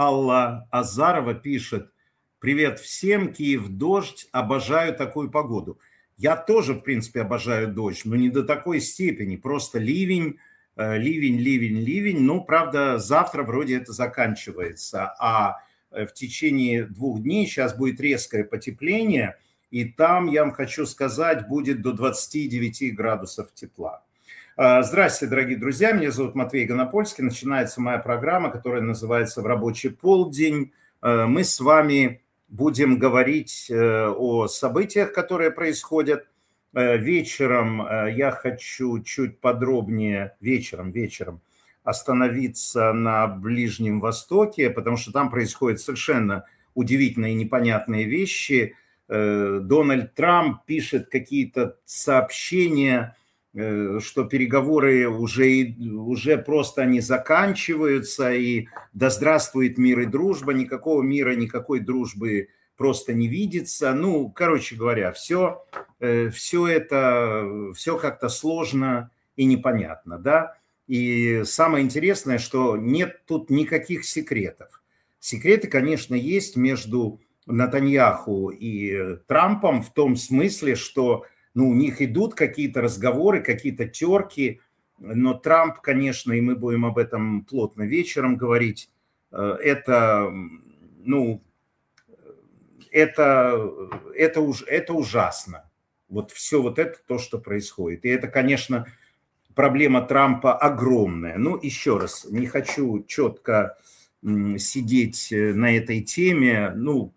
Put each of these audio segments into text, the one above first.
Алла Азарова пишет: привет всем, Киев дождь, обожаю такую погоду. Я тоже, в принципе, обожаю дождь, но не до такой степени, просто ливень, ливень. Ну, правда, завтра вроде это заканчивается, а в течение 2 дней сейчас будет резкое потепление, и там, я вам хочу сказать, будет до 29 градусов тепла. Здравствуйте, дорогие друзья, меня зовут Матвей Гонопольский, начинается моя программа, которая называется «В рабочий полдень». Мы с вами будем говорить о событиях, которые происходят. Вечером я хочу чуть подробнее, вечером остановиться на Ближнем Востоке, потому что там происходят совершенно удивительные и непонятные вещи. Дональд Трамп пишет какие-то сообщения, что переговоры уже просто они заканчиваются, и да здравствует мир и дружба, никакого мира, никакой дружбы просто не видится. Ну, короче говоря, все как-то сложно и непонятно, да. И самое интересное, что нет тут никаких секретов. Секреты, конечно, есть между Нетаньяху и Трампом в том смысле, что у них идут какие-то разговоры, какие-то терки, но Трамп, конечно, и мы будем об этом плотно вечером говорить, это ужасно. Вот все вот это то, что происходит. И это, конечно, проблема Трампа огромная. Ну, еще раз, не хочу четко сидеть на этой теме,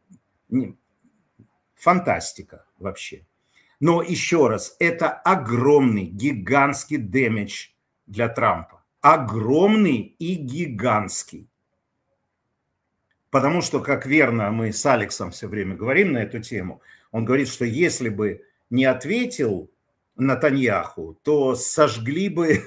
фантастика вообще. Но еще раз, это огромный, гигантский дэмидж для Трампа. Огромный и гигантский. Потому что, как верно мы с Алексом все время говорим на эту тему, он говорит, что если бы не ответил Нетаньяху, то сожгли бы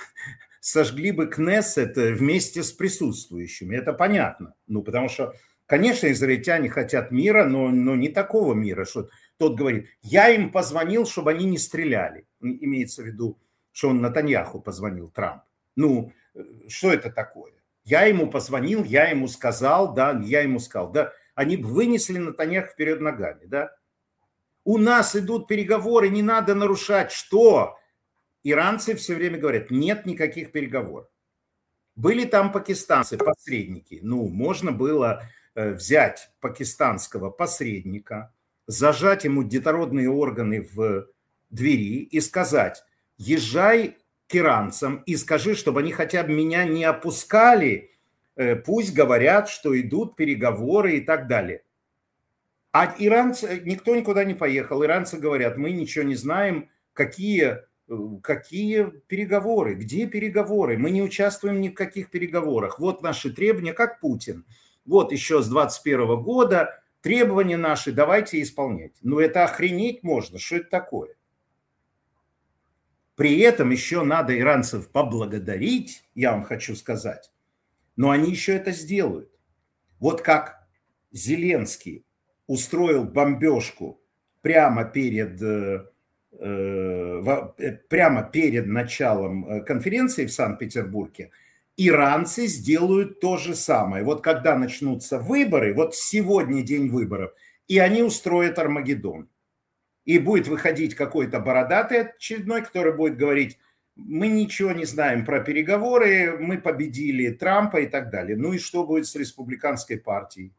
Кнессет вместе с присутствующими. Это понятно. Потому что, конечно, израильтяне хотят мира, но не такого мира, что тот говорит, я им позвонил, чтобы они не стреляли. Имеется в виду, что он Нетаньяху позвонил, Трамп. Что это такое? Я ему позвонил, я ему сказал, да. Они бы вынесли Нетаньяху вперед ногами, да. У нас идут переговоры, не надо нарушать. Что? Иранцы все время говорят, нет никаких переговоров. Были там пакистанцы, посредники. Можно было взять пакистанского посредника, зажать ему детородные органы в двери и сказать, езжай к иранцам и скажи, чтобы они хотя бы меня не опускали, пусть говорят, что идут переговоры и так далее. А иранцы, никто никуда не поехал. Иранцы говорят, мы ничего не знаем, какие переговоры, где переговоры, мы не участвуем ни в каких переговорах. Вот наши требования, как Путин. Вот еще с 2021 года требования наши, давайте исполнять. Это охренеть можно, что это такое? При этом еще надо иранцев поблагодарить, я вам хочу сказать, но они еще это сделают. Вот как Зеленский устроил бомбежку прямо перед началом конференции в Санкт-Петербурге, иранцы сделают то же самое. Вот когда начнутся выборы, вот сегодня день выборов, и они устроят Армагеддон. И будет выходить какой-то бородатый очередной, который будет говорить, мы ничего не знаем про переговоры, мы победили Трампа и так далее. И что будет с республиканской партией?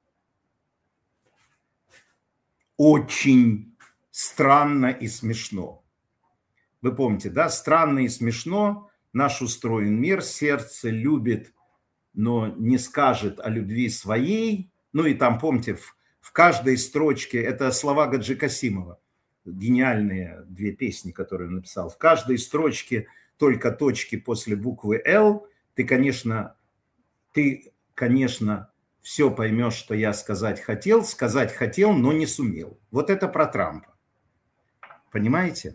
Очень странно и смешно. Вы помните, да? Странно и смешно. Наш устроен мир, сердце любит, но не скажет о любви своей. И там, помните, в каждой строчке, это слова Гаджи Касимова, гениальные 2 песни, которые он написал. В каждой строчке только точки после буквы «Л». Ты, конечно, все поймешь, что я сказать хотел, но не сумел. Вот это про Трампа. Понимаете?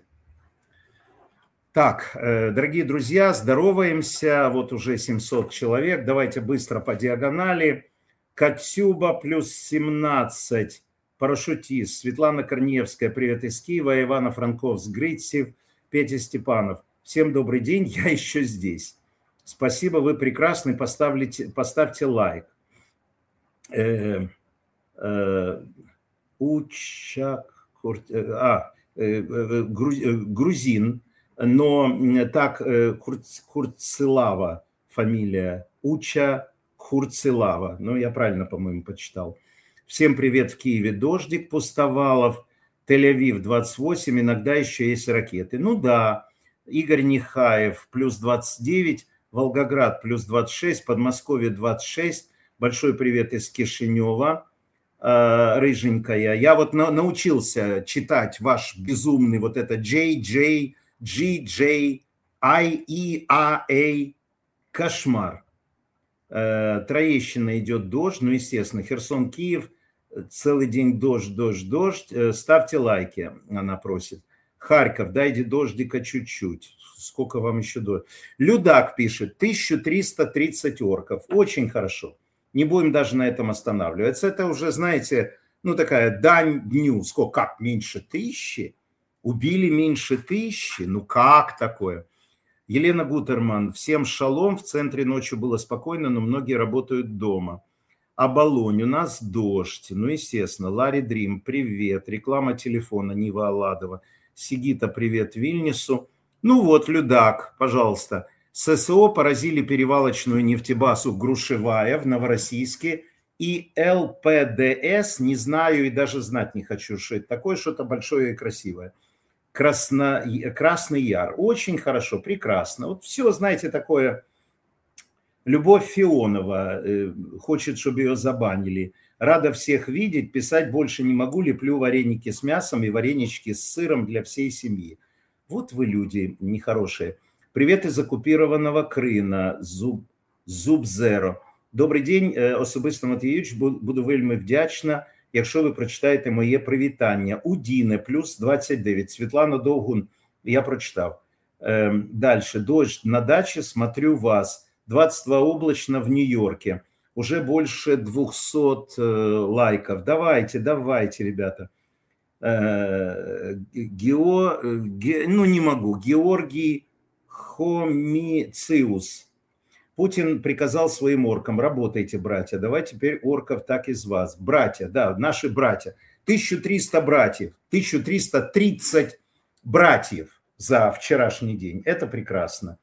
Так, дорогие друзья, здороваемся. Вот уже 700 человек. Давайте быстро по диагонали. Катюба плюс 17. Парашютист. Светлана Корнеевская. Привет из Киева. Ивано-Франковск. Грицев. Петя Степанов. Всем добрый день. Я еще здесь. Спасибо, вы прекрасны. Поставьте лайк. э, грузин, но так Курцилава фамилия, Уча Курцилава. Ну, я правильно, по-моему, почитал. Всем привет, в Киеве дождик, Пустовалов, Тель-Авив 28, иногда еще есть ракеты. Ну да, Игорь Нехаев плюс 29, Волгоград плюс 26, Подмосковье 26. Большой привет из Кишинева, рыженькая. Я вот научился читать ваш безумный вот это JJ, GJ, IEAA, кошмар. Троещина идет дождь, ну, естественно, Херсон, Киев, целый день дождь, дождь, дождь. Ставьте лайки, она просит. Харьков, дайте дождика чуть-чуть. Сколько вам еще дождь? Людак пишет, 1330 орков. Очень хорошо. Не будем даже на этом останавливаться. Это уже, знаете, ну, такая дань дню. Сколько? Как? Меньше 1000? Убили меньше 1000? Ну, как такое? Елена Гутерман. Всем шалом. В центре ночью было спокойно, но многие работают дома. Оболонь. У нас дождь. Ну, естественно. Ларри Дрим. Привет. Реклама телефона. Нива Аладова. Сигита. Привет Вильнюсу. Ну вот, Людак, пожалуйста. ССО поразили перевалочную нефтебазу Грушевая в Новороссийске. И ЛПДС, не знаю и даже знать не хочу, что это такое, что-то большое и красивое. Красный Яр. Очень хорошо, прекрасно. Вот все, знаете, такое. Любовь Фионова хочет, чтобы ее забанили. Рада всех видеть, писать больше не могу, леплю вареники с мясом и варенички с сыром для всей семьи. Вот вы люди нехорошие. Привет из оккупированного Крина, Зубзеро. Добрий день, особисто Матвійович, буду вельми вдячна, якщо ви прочитаєте моє привітання. Удіне, плюс 29. Світлана Довгун, я прочитав. Дальше. Дождь на даче, смотрю вас. 22 облачно в Нью-Йорке. Уже больше 200 лайков. Давайте, давайте, ребята. Ну, не могу. Георгий Хомициус. Путин приказал своим оркам: работайте, братья. Давай теперь орков так из вас. Братья, да, наши братья. 1300 братьев. 1330 братьев за вчерашний день. Это прекрасно.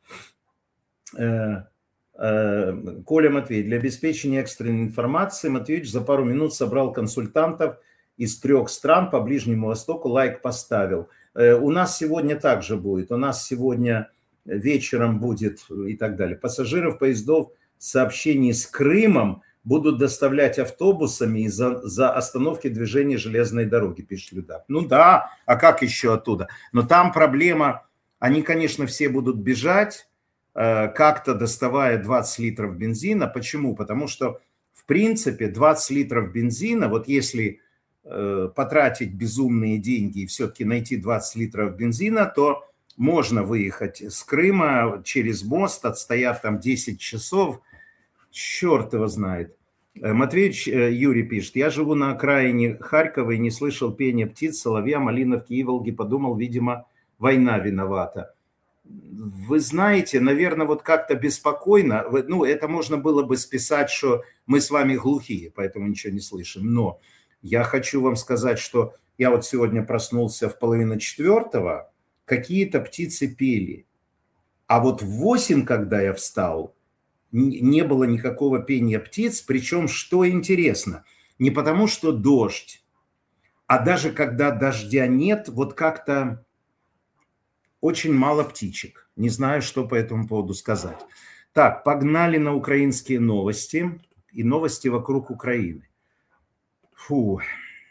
Коля Матвей. Для обеспечения экстренной информации Матвеевич за пару минут собрал консультантов из 3 стран по Ближнему Востоку, лайк поставил. У нас сегодня также будет. У нас сегодня вечером будет и так далее. Пассажиров поездов сообщений с Крымом будут доставлять автобусами за остановки движения железной дороги, пишет Людак. Ну да, а как еще оттуда? Но там проблема, они, конечно, все будут бежать, как-то доставая 20 литров бензина. Почему? Потому что, в принципе, 20 литров бензина, вот если потратить безумные деньги и все-таки найти 20 литров бензина, то можно выехать с Крыма через мост, отстояв там 10 часов. Черт его знает. Матвеевич Юрий пишет. Я живу на окраине Харькова и не слышал пения птиц, соловья, малиновки, иволги. Подумал, видимо, война виновата. Вы знаете, наверное, вот как-то беспокойно, ну, это можно было бы списать, что мы с вами глухие, поэтому ничего не слышим. Но я хочу вам сказать, что я вот сегодня проснулся в 3:30, какие-то птицы пели. А вот в 8, когда я встал, не было никакого пения птиц. Причем, что интересно, не потому что дождь, а даже когда дождя нет, вот как-то очень мало птичек. Не знаю, что по этому поводу сказать. Так, погнали на украинские новости и новости вокруг Украины. Фу.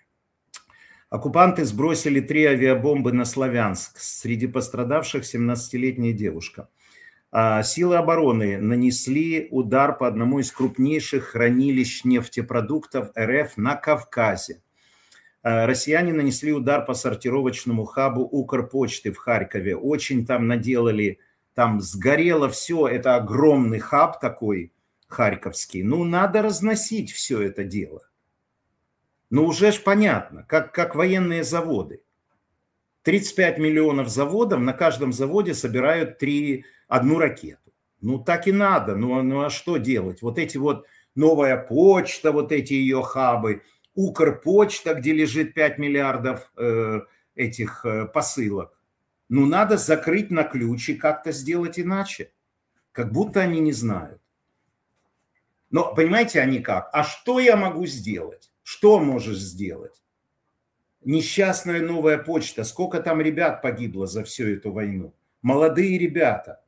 Оккупанты сбросили 3 авиабомбы на Славянск. Среди пострадавших 17-летняя девушка. Силы обороны нанесли удар по одному из крупнейших хранилищ нефтепродуктов РФ на Кавказе. Россияне нанесли удар по сортировочному хабу Укрпочты в Харькове. Очень там наделали, там сгорело все. Это огромный хаб такой харьковский. Ну, надо разносить все это дело. Ну, уже ж понятно, как военные заводы. 35 миллионов заводов, на каждом заводе собирают одну ракету. Ну, так и надо. Ну, а что делать? Вот эти вот Новая почта, вот эти ее хабы, Укрпочта, где лежит 5 миллиардов этих посылок. Ну, надо закрыть на ключ и как-то сделать иначе. Как будто они не знают. Но понимаете, они как? А что я могу сделать? Что можешь сделать? Несчастная новая почта. Сколько там ребят погибло за всю эту войну? Молодые ребята.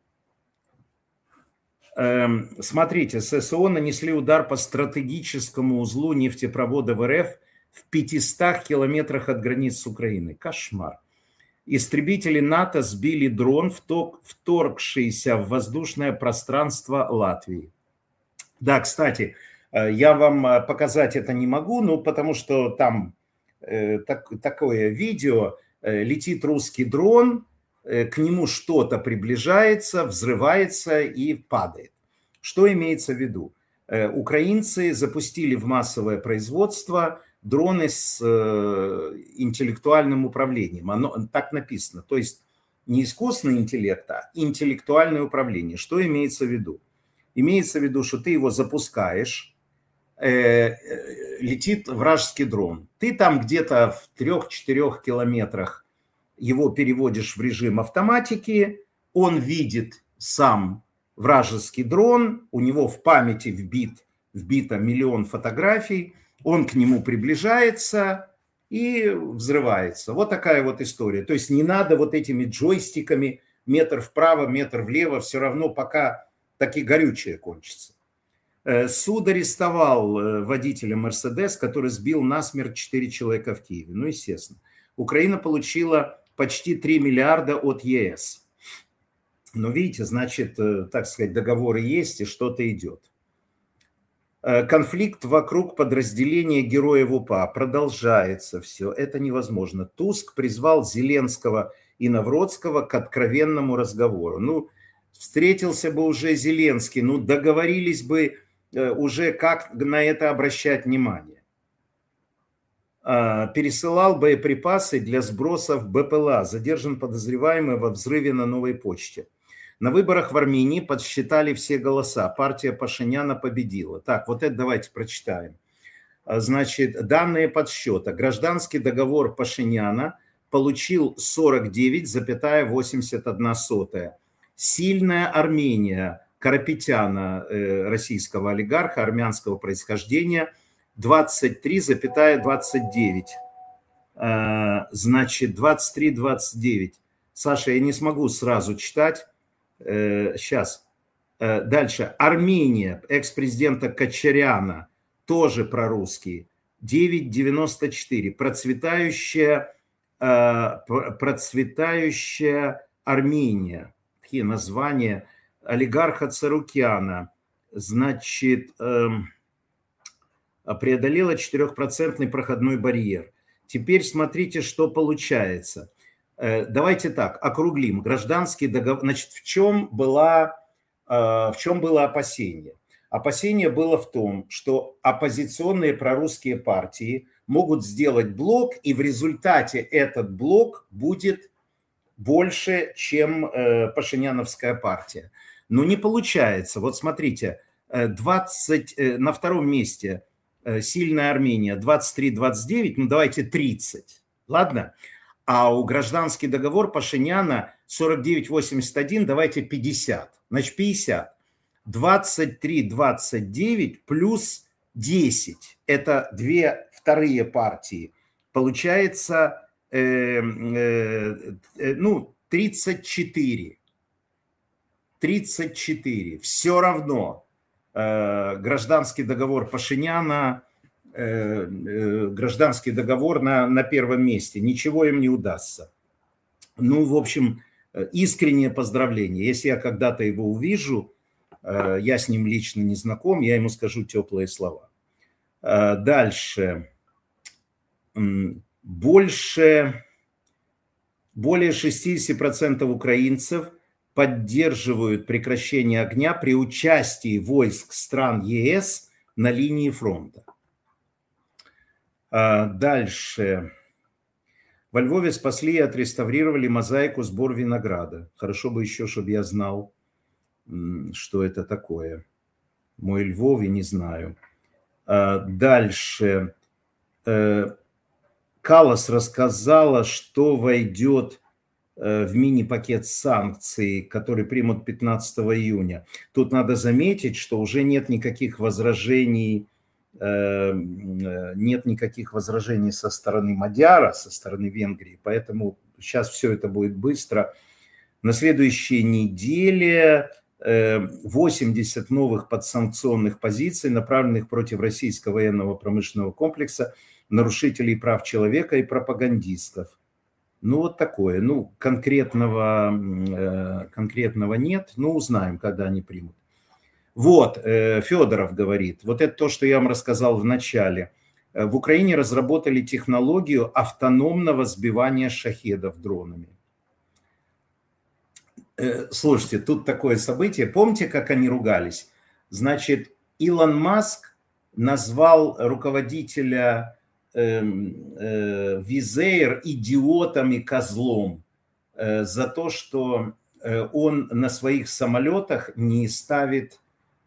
Смотрите, ССО нанесли удар по стратегическому узлу нефтепровода в РФ в 500 километрах от границ с Украиной. Кошмар. Истребители НАТО сбили дрон, вторгшийся в воздушное пространство Латвии. Да, кстати, я вам показать это не могу, ну, потому что там такое видео, летит русский дрон, к нему что-то приближается, взрывается и падает. Что имеется в виду? Украинцы запустили в массовое производство дроны с интеллектуальным управлением. Оно так написано. То есть не искусственный интеллект, а интеллектуальное управление. Что имеется в виду? Имеется в виду, что ты его запускаешь, летит вражеский дрон. Ты там где-то в 3-4 километрах его переводишь в режим автоматики, он видит сам вражеский дрон, у него в памяти вбито миллион фотографий, он к нему приближается и взрывается. Вот такая вот история. То есть не надо вот этими джойстиками метр вправо, метр влево, все равно пока таки горючее кончится. Суд арестовал водителя «Мерседес», который сбил насмерть 4 человека в Киеве. Ну, естественно. Украина получила почти 3 миллиарда от ЕС. Но видите, значит, так сказать, договоры есть и что-то идет. Конфликт вокруг подразделения героев УПА продолжается все. Это невозможно. Туск призвал Зеленского и Навродского к откровенному разговору. Ну, встретился бы уже Зеленский, ну, договорились бы уже, как на это обращать внимание. Пересылал боеприпасы для сбросов БПЛА. Задержан подозреваемый во взрыве на Новой почте. На выборах в Армении подсчитали все голоса. Партия Пашиняна победила. Так, вот это давайте прочитаем. Значит, данные подсчета. Гражданский договор Пашиняна получил 49,81. Сильная Армения Карапетяна, российского олигарха, армянского происхождения, 23,29. Значит, 23,29. Саша, я не смогу сразу читать. Сейчас. Дальше. Армения, экс-президента Качаряна, тоже прорусский, 9,94. Процветающая Армения. Такие названия. Олигарха Царукяна, значит, преодолела 4% проходной барьер. Теперь смотрите, что получается. Давайте так, округлим. Гражданский договор. Значит, в чем было опасение? Опасение было в том, что оппозиционные прорусские партии могут сделать блок, и в результате этот блок будет больше, чем Пашиняновская партия. Но не получается. Вот смотрите, на втором месте сильная Армения 23-29, ну давайте 30, ладно? А у гражданский договор Пашиняна 49-81, давайте 50. Значит, 50. 23-29 плюс 10. Это две вторые партии. Получается, 34. 34. Все равно гражданский договор Пашиняна, гражданский договор на первом месте. Ничего им не удастся. Ну, в общем, искреннее поздравление. Если я когда-то его увижу, я с ним лично не знаком, я ему скажу теплые слова. Дальше. Более 60% украинцев поддерживают прекращение огня при участии войск стран ЕС на линии фронта. Дальше. Во Львове спасли и отреставрировали мозаику «Сбор винограда». Хорошо бы еще, чтобы я знал, что это такое. Мой Львове, не знаю. Дальше. Каллас рассказала, что войдет в мини-пакет санкций, который примут 15 июня. Тут надо заметить, что уже нет никаких возражений со стороны Мадяра, со стороны Венгрии, поэтому сейчас все это будет быстро. На следующей неделе 80 новых подсанкционных позиций, направленных против российского военного промышленного комплекса, нарушителей прав человека и пропагандистов. Ну, вот такое. Ну, конкретного нет, но узнаем, когда они примут. Вот, Федоров говорит, вот это то, что я вам рассказал в начале. В Украине разработали технологию автономного сбивания шахедов дронами. Слушайте, тут такое событие. Помните, как они ругались? Значит, Илон Маск назвал руководителя Wizz Air идиотом и козлом за то, что он на своих самолетах не ставит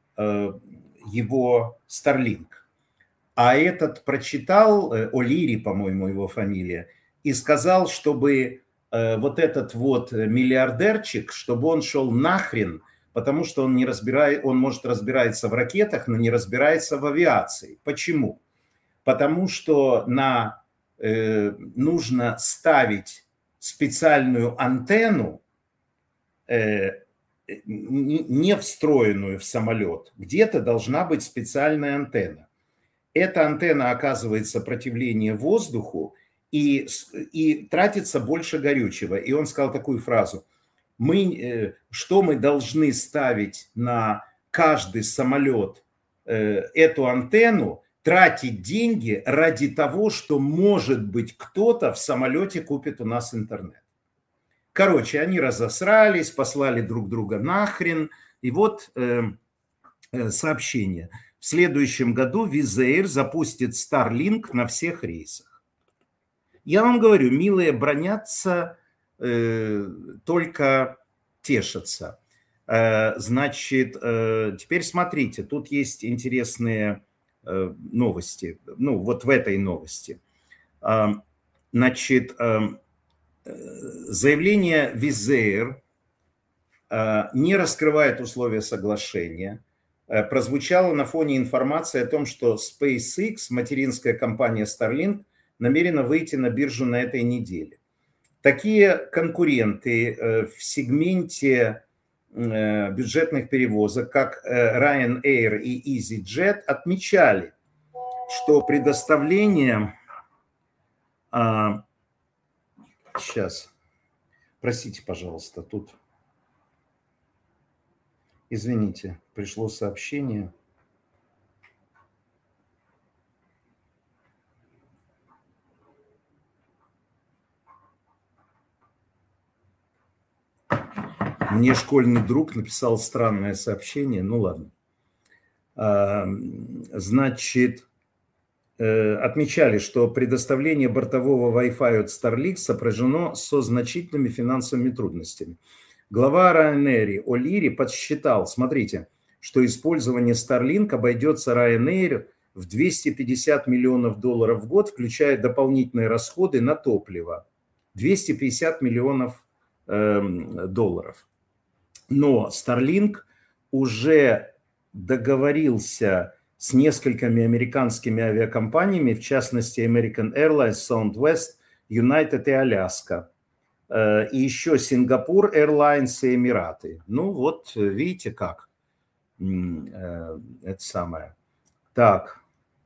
его Starlink. А этот прочитал, О'Лири, по-моему, его фамилия, и сказал, чтобы вот этот вот миллиардерчик, чтобы он шел нахрен, потому что он может разбирается в ракетах, но не разбирается в авиации. Почему? Потому что нужно ставить специальную антенну, не встроенную в самолет. Где-то должна быть специальная антенна. Эта антенна оказывает сопротивление воздуху и тратится больше горючего. И он сказал такую фразу: что мы должны ставить на каждый самолет эту антенну, тратить деньги ради того, что, может быть, кто-то в самолете купит у нас интернет. Короче, они разосрались, послали друг друга нахрен. И вот сообщение. В следующем году Wizz Air запустит Starlink на всех рейсах. Я вам говорю, милые бронятся, только тешатся. Значит, теперь смотрите, тут есть интересные новости. Ну, вот в этой новости. Значит, заявление Wizz Air не раскрывает условия соглашения. Прозвучало на фоне информации о том, что SpaceX, материнская компания Starlink, намерена выйти на биржу на этой неделе. Такие конкуренты в сегменте бюджетных перевозок, как Ryanair и EasyJet, отмечали, что предоставление... Сейчас, простите, пожалуйста, тут... Извините, пришло сообщение. Мне школьный друг написал странное сообщение. Ну ладно. Значит, отмечали, что предоставление бортового Wi-Fi от Starlink сопряжено со значительными финансовыми трудностями. Глава Ryanair О'Лири подсчитал, смотрите, что использование Starlink обойдется Ryanair в $250 миллионов в год, включая дополнительные расходы на топливо. 250 миллионов долларов. Но Starlink уже договорился с несколькими американскими авиакомпаниями, в частности American Airlines, Southwest, United и Alaska. И еще Сингапур Airlines и Эмираты. Ну вот, видите как. Это самое. Так.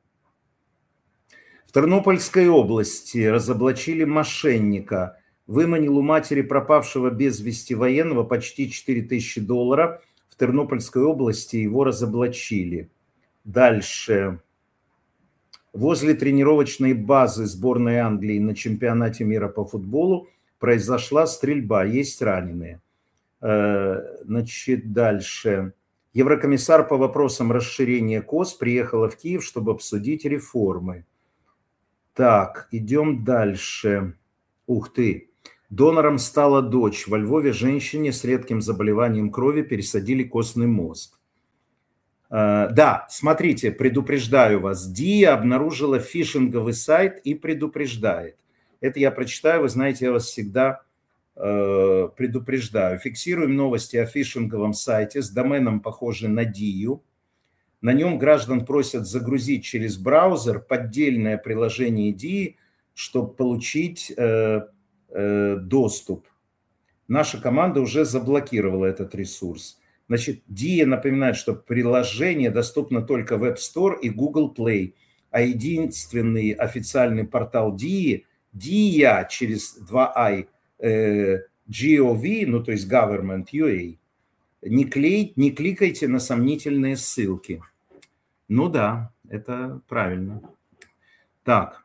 В Тернопольской области разоблачили мошенника. Выманил у матери пропавшего без вести военного почти $4000. В Тернопольской области его разоблачили. Дальше. Возле тренировочной базы сборной Англии на чемпионате мира по футболу произошла стрельба, есть раненые. Значит, дальше. Еврокомиссар по вопросам расширения КОС приехала в Киев, чтобы обсудить реформы. Так, идем дальше. Ух ты. Донором стала дочь. Во Львове женщине с редким заболеванием крови пересадили костный мозг. Да, смотрите, предупреждаю вас. Дия обнаружила фишинговый сайт и предупреждает. Это я прочитаю, вы знаете, я вас всегда предупреждаю. Фиксируем новости о фишинговом сайте с доменом, похожим на Дию. На нем граждан просят загрузить через браузер поддельное приложение Дии, чтобы получить доступ. Наша команда уже заблокировала этот ресурс. Значит, Dia напоминает, что приложение доступно только в App Store и Google Play, а единственный официальный портал Dia через 2i gov, ну то есть government UA, не кликайте на сомнительные ссылки. Ну да, это правильно. Так.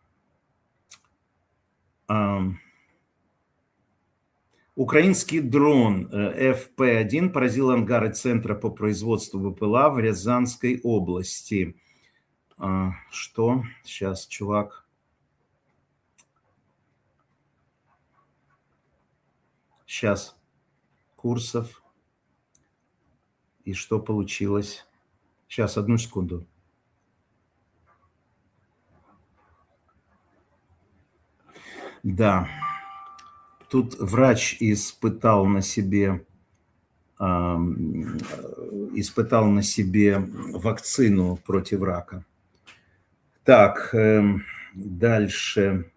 Украинский дрон FP-1 поразил ангары Центра по производству БПЛА в Рязанской области. Что? Сейчас, чувак. Сейчас. Курсов. И что получилось? Сейчас, одну секунду. Да. Тут врач испытал на себе вакцину против рака. Так, дальше.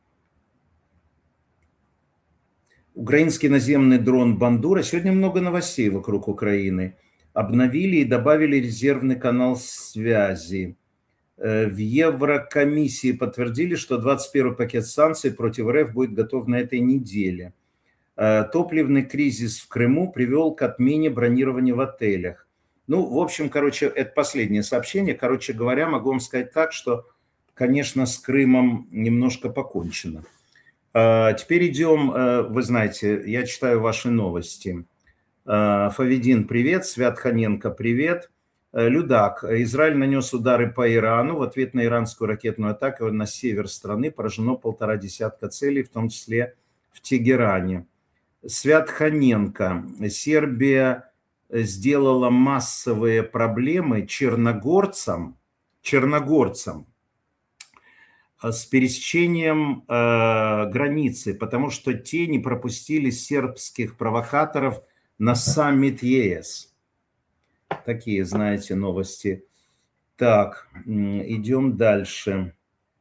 Украинский наземный дрон «Бандура». Сегодня много новостей вокруг Украины. Обновили и добавили резервный канал связи. В Еврокомиссии подтвердили, что 21-й пакет санкций против РФ будет готов на этой неделе. Топливный кризис в Крыму привел к отмене бронирования в отелях. Ну, в общем, короче, это последнее сообщение. Короче говоря, могу вам сказать так, что, конечно, с Крымом немножко покончено. Теперь идем, вы знаете, я читаю ваши новости. Фавидин, привет. Свят-Ханенко, привет. Людак. Израиль нанес удары по Ирану. В ответ на иранскую ракетную атаку на север страны поражено 1,5 десятка целей, в том числе в Тегеране. Свят-Ханенко. Сербия сделала массовые проблемы черногорцам с пересечением границы, потому что те не пропустили сербских провокаторов на саммит ЕС. Такие, знаете, новости. Так, идем дальше.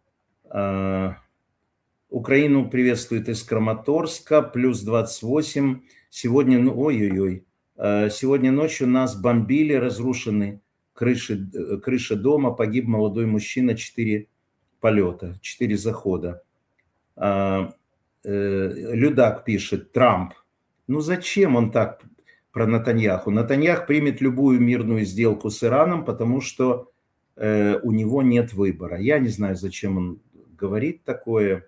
Украину приветствует из Краматорска, плюс 28. Сегодня, сегодня ночью нас бомбили, разрушены крыша дома, погиб молодой мужчина, 4 полета, 4 захода. Людак пишет, Трамп. Ну зачем он так про Нетаньяху? Нетаньях примет любую мирную сделку с Ираном, потому что у него нет выбора. Я не знаю, зачем он говорит такое.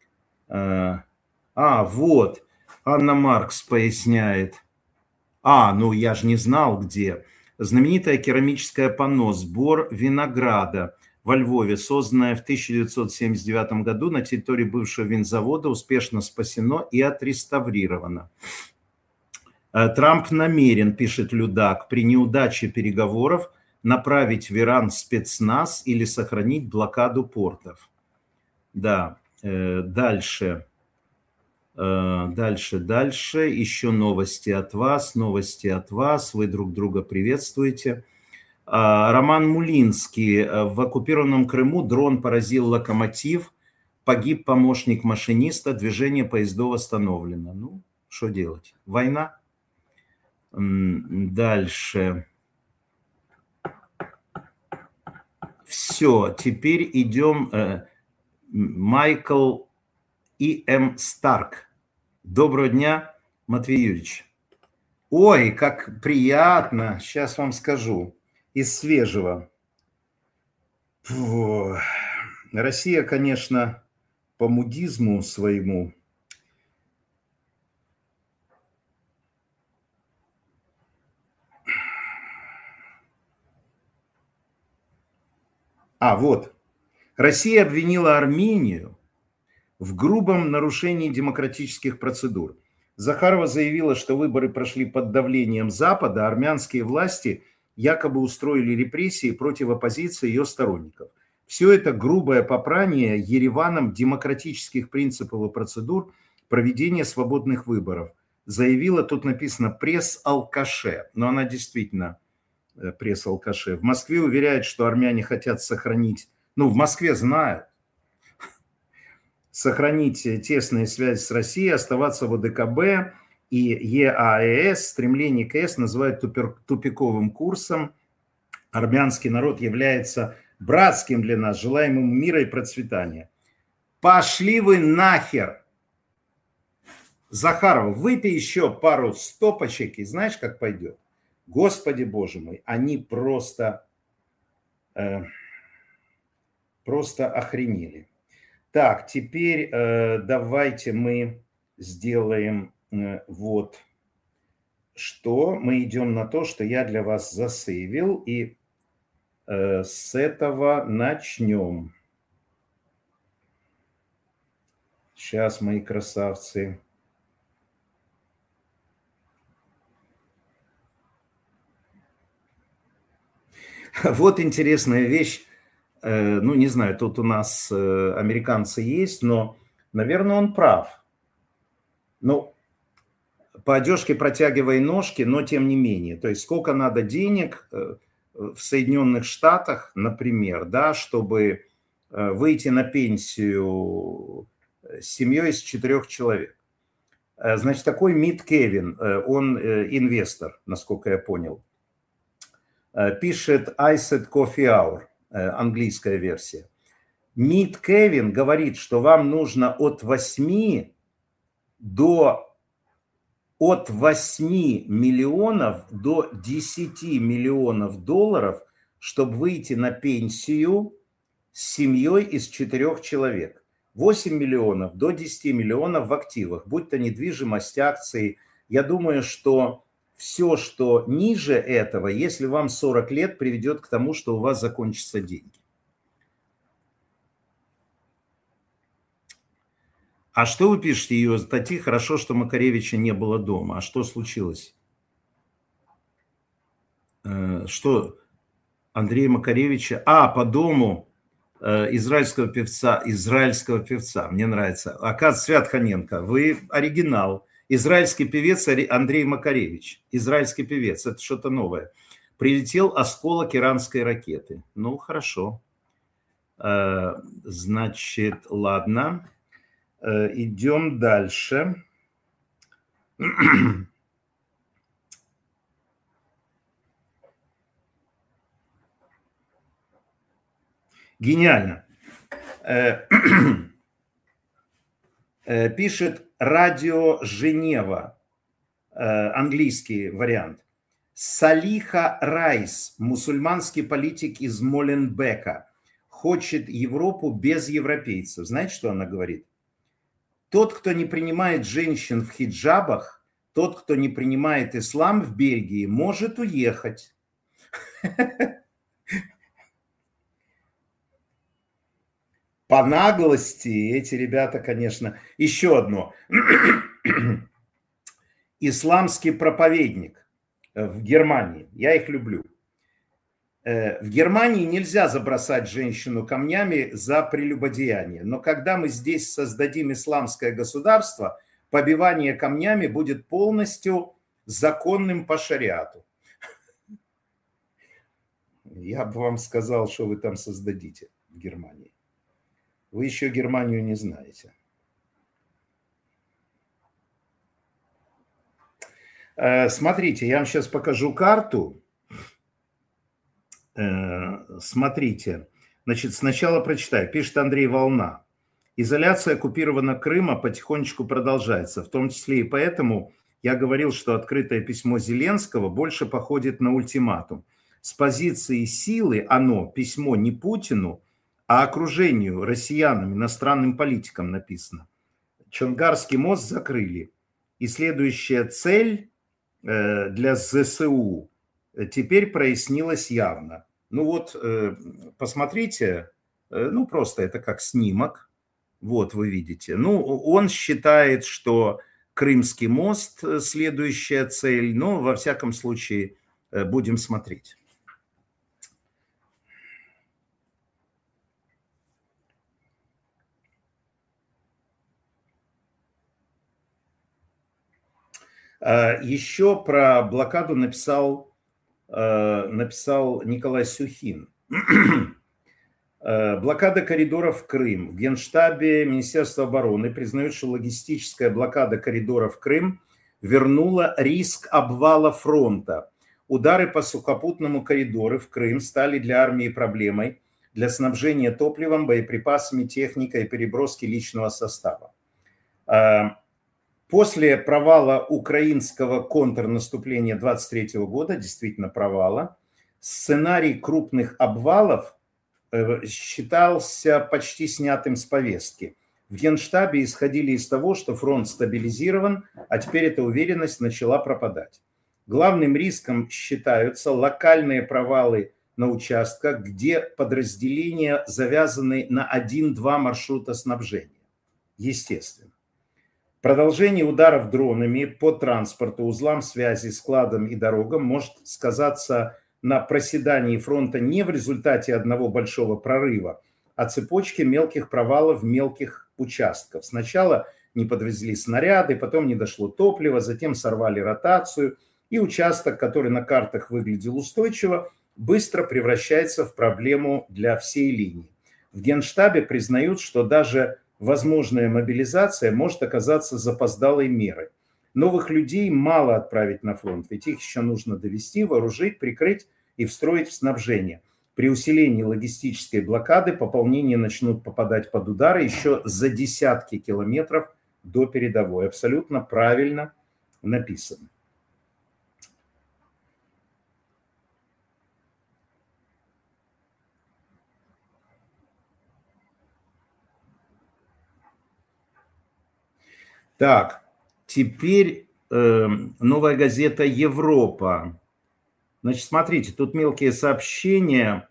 Вот, Анна Маркс поясняет. Ну я же не знал, где. Знаменитое керамическое панно «Сбор винограда» во Львове, созданное в 1979 году на территории бывшего винзавода, успешно спасено и отреставрировано. Трамп намерен, пишет Людак, при неудаче переговоров направить в Иран спецназ или сохранить блокаду портов. Да, дальше. Еще новости от вас, Вы друг друга приветствуете. Роман Мулинский. В оккупированном Крыму дрон поразил локомотив. Погиб помощник машиниста. Движение поездов остановлено. Ну, что делать? Война. Дальше. Все, теперь идем. Майкл И.М. Старк. Доброго дня, Матвей Юрьевич. Ой, как приятно. Сейчас вам скажу. Из свежего. Россия, конечно, по мудизму своему. Вот. Россия обвинила Армению в грубом нарушении демократических процедур. Захарова заявила, что выборы прошли под давлением Запада, армянские власти якобы устроили репрессии против оппозиции и ее сторонников. Все это грубое попрание Ереваном демократических принципов и процедур проведения свободных выборов. Заявила, тут написано пресс-алкаше, но она действительно пресс-алкаше. В Москве уверяют, что армяне хотят сохранить, в Москве знают, сохранить тесные связи с Россией, оставаться в ОДКБ, и ЕАЭС, стремление к ЕС называют тупиковым курсом. Армянский народ является братским для нас, желаем ему мира и процветания. Пошли вы нахер! Захарова, выпей еще пару стопочек, и знаешь, как пойдет? Господи Боже мой, они просто охренели. Так, теперь давайте мы сделаем вот что. Мы идем на то, что я для вас засейвил, и с этого начнем. Сейчас, мои красавцы. Вот интересная вещь. Не знаю, тут у нас американцы есть, но, наверное, он прав. По одежке протягивай ножки, но тем не менее. То есть сколько надо денег в Соединенных Штатах, например, да, чтобы выйти на пенсию с семьей из 4 человек. Значит, такой Мит Кевин, он инвестор, насколько я понял. Пишет Iced Coffee Hour, английская версия. Мит Кевин говорит, что вам нужно от 8 миллионов до 10 миллионов долларов, чтобы выйти на пенсию с семьей из 4 человек. 8 миллионов до 10 миллионов в активах, будь то недвижимость, акции. Я думаю, что все, что ниже этого, если вам 40 лет, приведет к тому, что у вас закончатся деньги. А что вы пишете ее статьи? Хорошо, что Макаревича не было дома. А что случилось? Что Андрея Макаревича? По дому израильского певца. Мне нравится. Акад Святханенко. Вы оригинал. Израильский певец Андрей Макаревич. Израильский певец. Это что-то новое. Прилетел осколок иранской ракеты. Ну, хорошо. Значит, ладно. Идем дальше. Гениально. Пишет Радио Женева, английский вариант. Салиха Райс, мусульманский политик из Моленбека, хочет Европу без европейцев. Знаете, что она говорит? Тот, кто не принимает женщин в хиджабах, тот, кто не принимает ислам в Бельгии, может уехать. По наглости эти ребята, конечно. Еще одно. Исламский проповедник в Германии. Я их люблю. В Германии нельзя забросать женщину камнями за прелюбодеяние. Но когда мы здесь создадим исламское государство, побивание камнями будет полностью законным по шариату. Я бы вам сказал, что вы там создадите в Германии. Вы еще Германию не знаете. Смотрите, я вам сейчас покажу карту. Смотрите, значит, сначала прочитаю. Пишет Андрей Волна. Изоляция оккупированного Крыма потихонечку продолжается. В том числе и поэтому я говорил, что открытое письмо Зеленского больше походит на ультиматум. С позиции силы оно, письмо не Путину, а окружению, россиянам, иностранным политикам написано. Чонгарский мост закрыли. И следующая цель для ЗСУ теперь прояснилась явно. Ну вот, посмотрите, ну просто это как снимок. Вот вы видите. Ну, он считает, что Крымский мост следующая цель, но во всяком случае будем смотреть. Еще про блокаду написал Николай Сухин. Блокада коридоров в Крым. В Генштабе Министерства обороны признают, что логистическая блокада коридоров в Крым вернула риск обвала фронта. Удары по сухопутному коридору в Крым стали для армии проблемой для снабжения топливом, боеприпасами, техникой и переброски личного состава. После провала украинского контрнаступления 23 года, действительно провала, сценарий крупных обвалов считался почти снятым с повестки. В Генштабе исходили из того, что фронт стабилизирован, а теперь эта уверенность начала пропадать. Главным риском считаются локальные провалы на участках, где подразделения завязаны на 1-2 маршрута снабжения. Естественно. Продолжение ударов дронами по транспорту, узлам связи, складам и дорогам может сказаться на проседании фронта не в результате одного большого прорыва, а цепочки мелких провалов мелких участков. Сначала не подвезли снаряды, потом не дошло топлива, затем сорвали ротацию, и участок, который на картах выглядел устойчиво, быстро превращается в проблему для всей линии. В Генштабе признают, что даже возможная мобилизация может оказаться запоздалой мерой. Новых людей мало отправить на фронт, ведь их еще нужно довести, вооружить, прикрыть и встроить в снабжение. При усилении логистической блокады пополнения начнут попадать под удары еще за десятки километров до передовой. Абсолютно правильно написано. Так, теперь новая газета «Европа». Значит, смотрите, тут мелкие сообщения.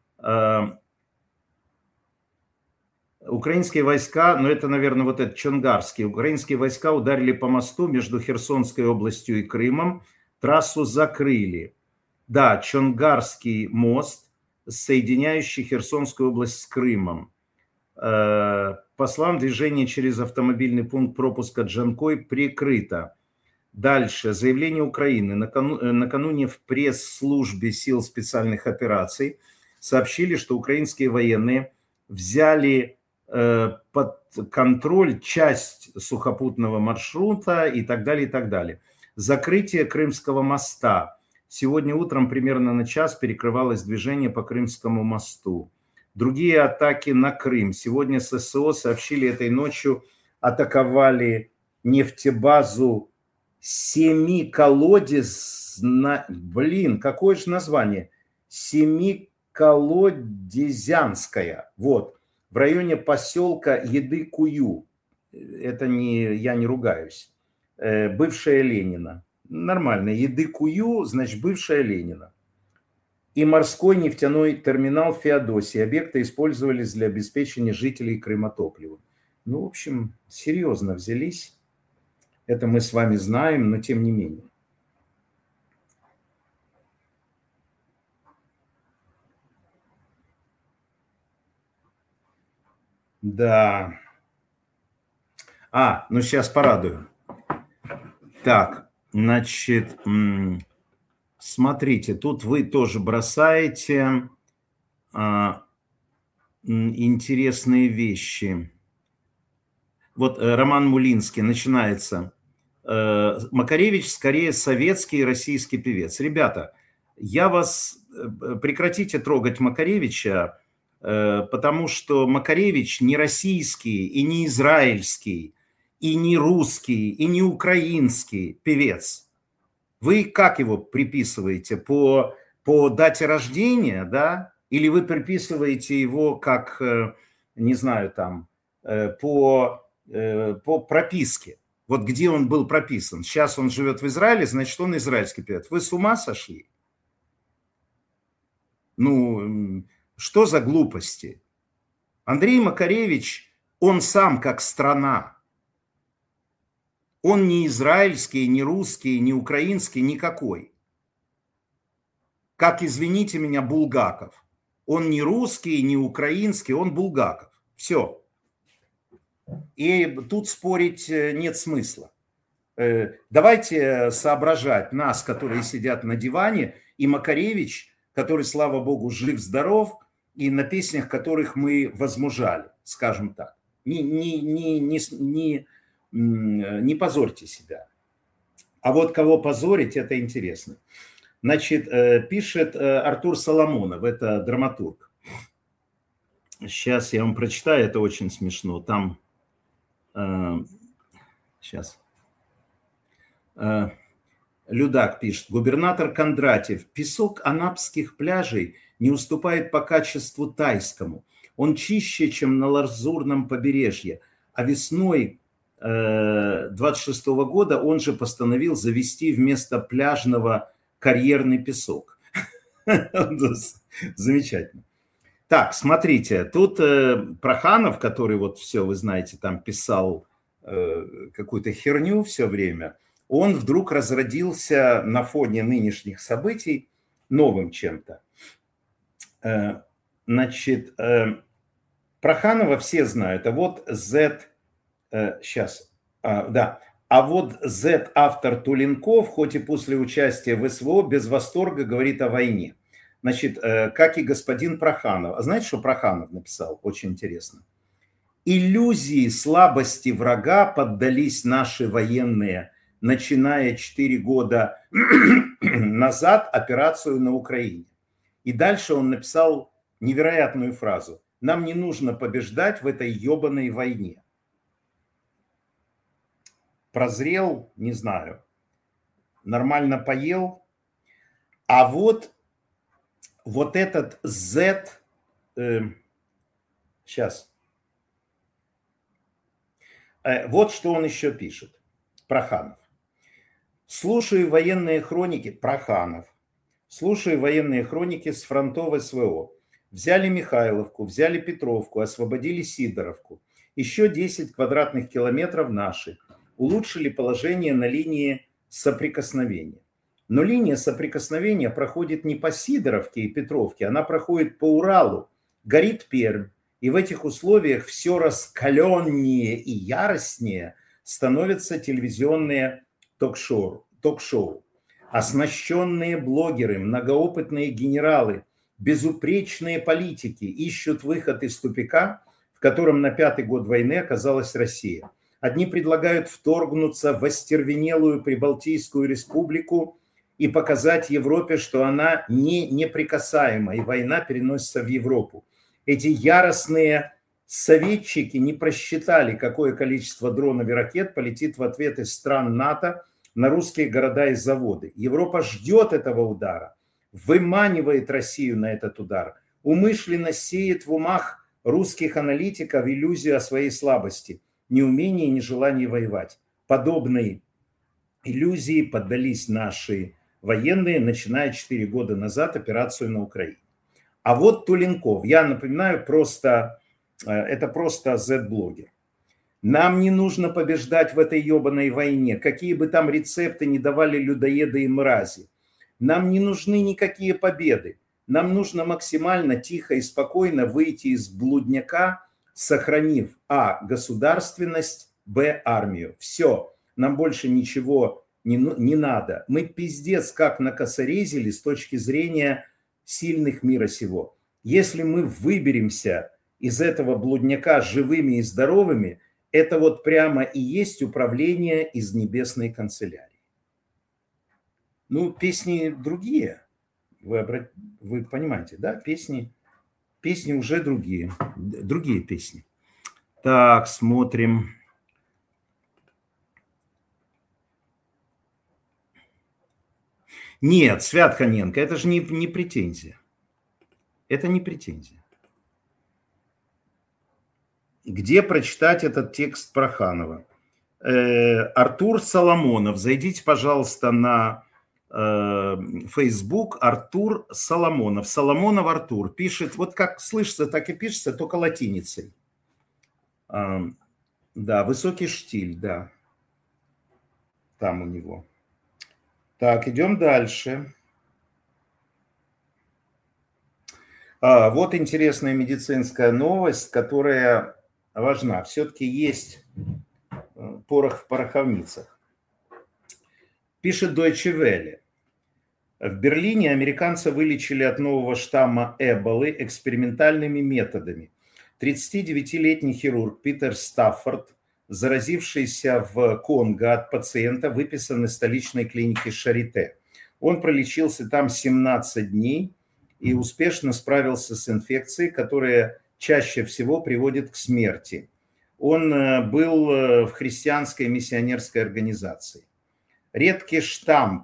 Украинские войска, ну это, наверное, вот это Чонгарские. Украинские войска ударили по мосту между Херсонской областью и Крымом. Трассу закрыли. Да, Чонгарский мост, соединяющий Херсонскую область с Крымом. По словам, движение через автомобильный пункт пропуска Джанкой прикрыто. Дальше. Заявление Украины. Накануне в пресс-службе сил специальных операций сообщили, что украинские военные взяли под контроль часть сухопутного маршрута и так далее, и так далее. Закрытие Крымского моста. Сегодня утром примерно на час перекрывалось движение по Крымскому мосту. Другие атаки на Крым. Сегодня ССО сообщили, этой ночью атаковали нефтебазу Семиколодезная. Какое же название? Семиколодезянская. Вот. В районе поселка Еды-Кую. Это не, я не ругаюсь. Бывшая Ленина. Нормально. Еды-Кую, значит, бывшая Ленина. И морской нефтяной терминал Феодосии. Объекты использовались для обеспечения жителей Крыма топливом. Ну, в общем, серьезно взялись. Это мы с вами знаем, но тем не менее. Да. Ну сейчас порадую. Так, значит... Смотрите, тут вы тоже бросаете интересные вещи. Вот Роман Мулинский начинается. Макаревич скорее советский и российский певец. Ребята, прекратите трогать Макаревича, потому что Макаревич не российский и не израильский, и не русский, и не украинский певец. Вы как его приписываете? По дате рождения, да? Или вы приписываете его как, не знаю, там, по прописке? Вот где он был прописан. Сейчас он живет в Израиле, значит, он израильский певец. Вы с ума сошли? Ну, что за глупости? Андрей Макаревич, он сам как страна. Он не израильский, не русский, не украинский, никакой. Как, извините меня, Булгаков. Он не русский, не украинский, он Булгаков. Все. И тут спорить нет смысла. Давайте соображать нас, которые сидят на диване, и Макаревич, который, слава богу, жив-здоров, и на песнях которых мы возмужали, скажем так. Не позорьте себя. А вот кого позорить, это интересно. Значит, пишет Артур Соломонов, это драматург. Сейчас я вам прочитаю, это очень смешно. Там, сейчас. Людак пишет: губернатор Кондратьев: песок анапских пляжей не уступает по качеству тайскому. Он чище, чем на Лазурном побережье. А весной 26 года он же постановил завести вместо пляжного карьерный песок. Замечательно. Так, смотрите, тут Проханов, который вот все, вы знаете, там писал какую-то херню все время, он вдруг разродился на фоне нынешних событий новым чем-то. Значит, Проханова все знают, а вот вот Z автор Туленков, хоть и после участия в СВО, без восторга говорит о войне. Значит, как и господин Проханов. А знаете, что Проханов написал? Очень интересно. Иллюзии слабости врага поддались наши военные, начиная 4 года назад операцию на Украине. И дальше он написал невероятную фразу: нам не нужно побеждать в этой ебаной войне. Прозрел, не знаю, нормально поел. А вот этот Z, сейчас, вот что он еще пишет, Проханов. Слушаю военные хроники, Проханов. Слушаю военные хроники с фронтов СВО. Взяли Михайловку, взяли Петровку, освободили Сидоровку. Еще 10 квадратных километров наши. Улучшили положение на линии соприкосновения. Но линия соприкосновения проходит не по Сидоровке и Петровке, она проходит по Уралу, горит Пермь. И в этих условиях все раскаленнее и яростнее становятся телевизионные ток-шоу. Оснащенные блогеры, многоопытные генералы, безупречные политики ищут выход из тупика, в котором на 5-й год войны оказалась Россия. Одни предлагают вторгнуться в остервенелую Прибалтийскую республику и показать Европе, что она неприкасаема, и война переносится в Европу. Эти яростные советчики не просчитали, какое количество дронов и ракет полетит в ответ из стран НАТО на русские города и заводы. Европа ждет этого удара, выманивает Россию на этот удар, умышленно сеет в умах русских аналитиков иллюзию о своей слабости, неумении и нежелании воевать. Подобной иллюзии поддались наши военные, начиная 4 года назад операцию на Украине. А вот Туленков, я напоминаю, это просто Z-блогер. Нам не нужно побеждать в этой ебаной войне, какие бы там рецепты ни давали людоеды и мрази. Нам не нужны никакие победы. Нам нужно максимально тихо и спокойно выйти из блудняка, сохранив а. государственность, б. армию. Все, нам больше ничего не надо. Мы пиздец как накосорезили с точки зрения сильных мира сего. Если мы выберемся из этого блудняка живыми и здоровыми, это вот прямо и есть управление из небесной канцелярии. Ну, песни другие. Вы понимаете, да? Песни уже другие. Другие песни. Так, смотрим. Нет, Свят Ханенко, это же не претензия. Это не претензия. Где прочитать этот текст Проханова? Артур Соломонов. Зайдите, пожалуйста, на Facebook. Артур Соломонов. Соломонов Артур. Пишет, вот как слышится, так и пишется, только латиницей. Да, высокий штиль, да. Там у него. Так, идем дальше. Вот интересная медицинская новость, которая важна. Все-таки есть порох в пороховницах. Пишет Deutsche Welle. В Берлине американцы вылечили от нового штамма Эболы экспериментальными методами. 39-летний хирург Питер Стаффорд, заразившийся в Конго от пациента, выписан из столичной клиники Шарите. Он пролечился там 17 дней и успешно справился с инфекцией, которая чаще всего приводит к смерти. Он был в христианской миссионерской организации. Редкий штамм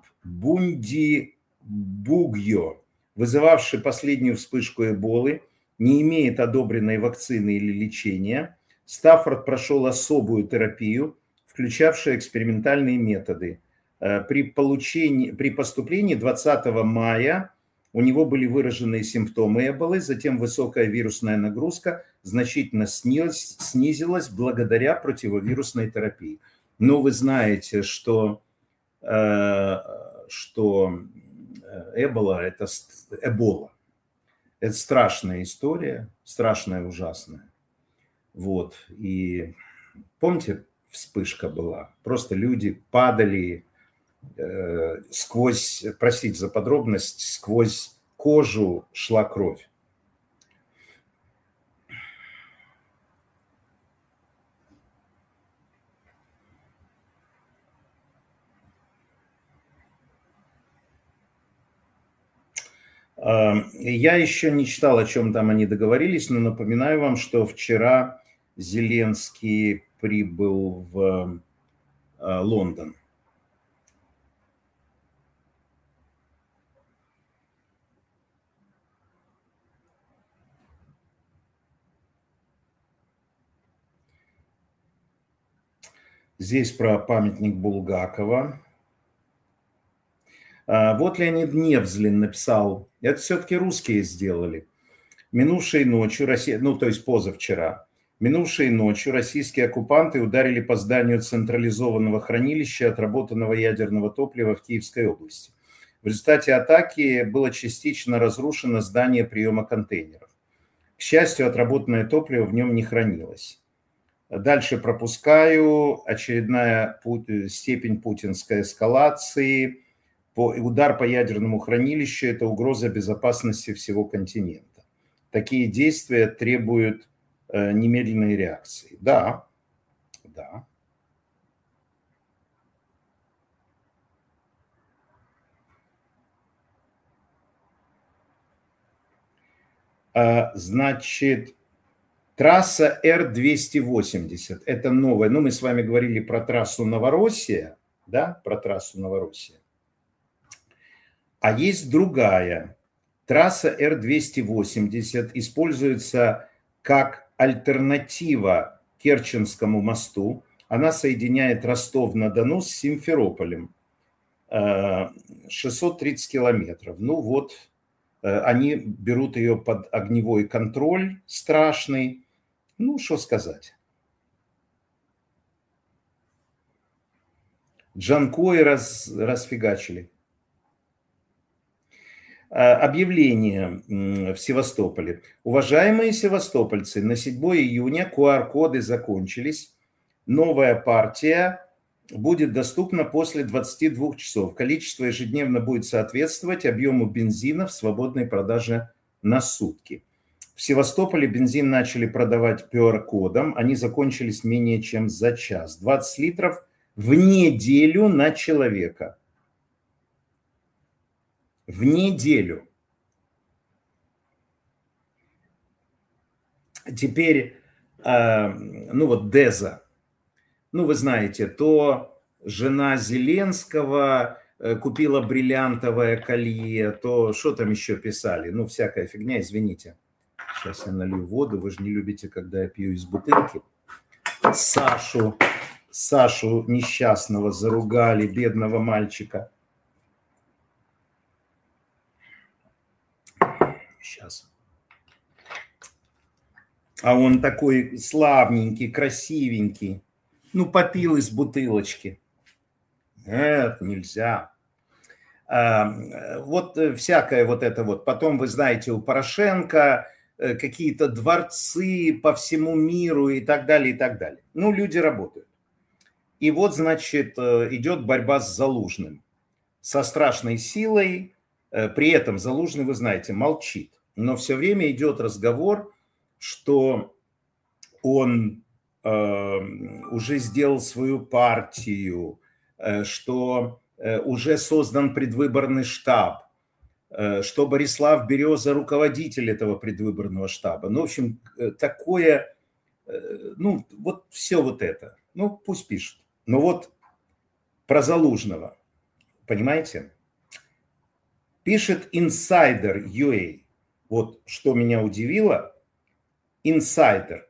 Бундибугьо, вызывавший последнюю вспышку эболы, не имеет одобренной вакцины или лечения. Стаффорд прошел особую терапию, включавшую экспериментальные методы. При поступлении 20 мая у него были выраженные симптомы эболы, затем высокая вирусная нагрузка значительно снизилась благодаря противовирусной терапии. Но вы знаете, что эбола – это страшная история, страшная, ужасная. Вот. И помните, вспышка была? Просто люди падали сквозь, простите за подробность, сквозь кожу шла кровь. Я еще не читал, о чем там они договорились, но напоминаю вам, что вчера Зеленский прибыл в Лондон. Здесь про памятник Булгакова. Вот Леонид Невзлин написал, это все-таки русские сделали. Минувшей ночью, то есть позавчера, минувшей ночью российские оккупанты ударили по зданию централизованного хранилища отработанного ядерного топлива в Киевской области. В результате атаки было частично разрушено здание приема контейнеров. К счастью, отработанное топливо в нем не хранилось. Дальше пропускаю. Очередная степень путинской эскалации. Удар по ядерному хранилищу – это угроза безопасности всего континента. Такие действия требуют немедленной реакции. Да, да. Значит, трасса Р-280 – это новая. Ну, мы с вами говорили про трассу Новороссия, да, про трассу Новороссия. А есть другая. Трасса Р-280 используется как альтернатива Керченскому мосту. Она соединяет Ростов-на-Дону с Симферополем. 630 километров. Ну вот, они берут ее под огневой контроль страшный. Ну, что сказать. Джанкои расфигачили. Объявление в Севастополе. Уважаемые севастопольцы, на 7 июня QR-коды закончились. Новая партия будет доступна после 22 часов. Количество ежедневно будет соответствовать объему бензина в свободной продаже на сутки. В Севастополе бензин начали продавать QR-кодом. Они закончились менее чем за час. 20 литров в неделю на человека. В неделю. Теперь, ну вот Деза. Ну, вы знаете, то жена Зеленского купила бриллиантовое колье, то что там еще писали? Ну, всякая фигня, извините. Сейчас я налью воду, вы же не любите, когда я пью из бутылки. Сашу несчастного заругали, бедного мальчика. Сейчас. А он такой славненький, красивенький. Ну, попил из бутылочки. Нет, нельзя. Вот всякое вот это вот. Потом, вы знаете, у Порошенко какие-то дворцы по всему миру и так далее, и так далее. Ну, люди работают. И вот, значит, идет борьба с Залужным. со страшной силой. При этом Залужный, вы знаете, молчит. Но все время идет разговор, что он уже сделал свою партию, что уже создан предвыборный штаб, что Борислав Береза руководитель этого предвыборного штаба. Ну, в общем, такое, ну, вот все вот это. Ну, пусть пишут. Но вот про Залужного, понимаете? Пишет Insider UA. Вот что меня удивило. Insider.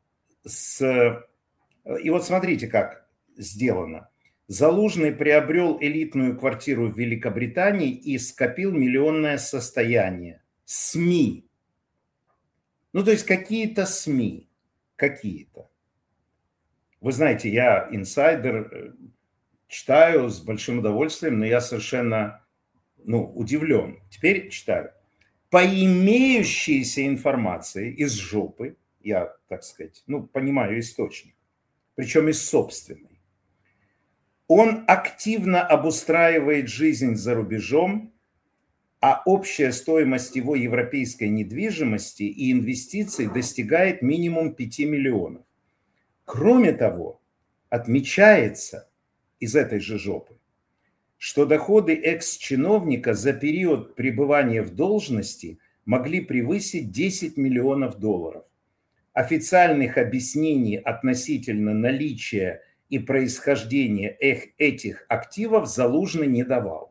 И вот смотрите, как сделано. Залужный приобрел элитную квартиру в Великобритании и скопил миллионное состояние. СМИ. Ну, то есть какие-то СМИ. Какие-то. Вы знаете, я инсайдер читаю с большим удовольствием, но я совершенно удивлен. Теперь читаю. По имеющейся информации из жопы, я, так сказать, понимаю источник, причем из собственной, он активно обустраивает жизнь за рубежом, а общая стоимость его европейской недвижимости и инвестиций достигает минимум 5 миллионов. Кроме того, отмечается из этой же жопы, что доходы экс-чиновника за период пребывания в должности могли превысить 10 миллионов долларов. Официальных объяснений относительно наличия и происхождения этих активов Залужный не давал.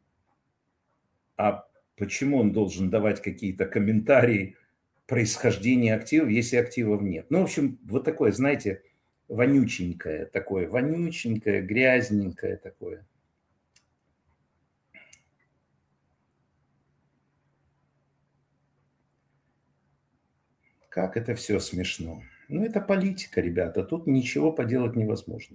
А почему он должен давать какие-то комментарии происхождения активов, если активов нет? Ну, в общем, вот такое, знаете, вонюченькое, грязненькое такое. Как это все смешно. Ну, это политика, ребята. Тут ничего поделать невозможно.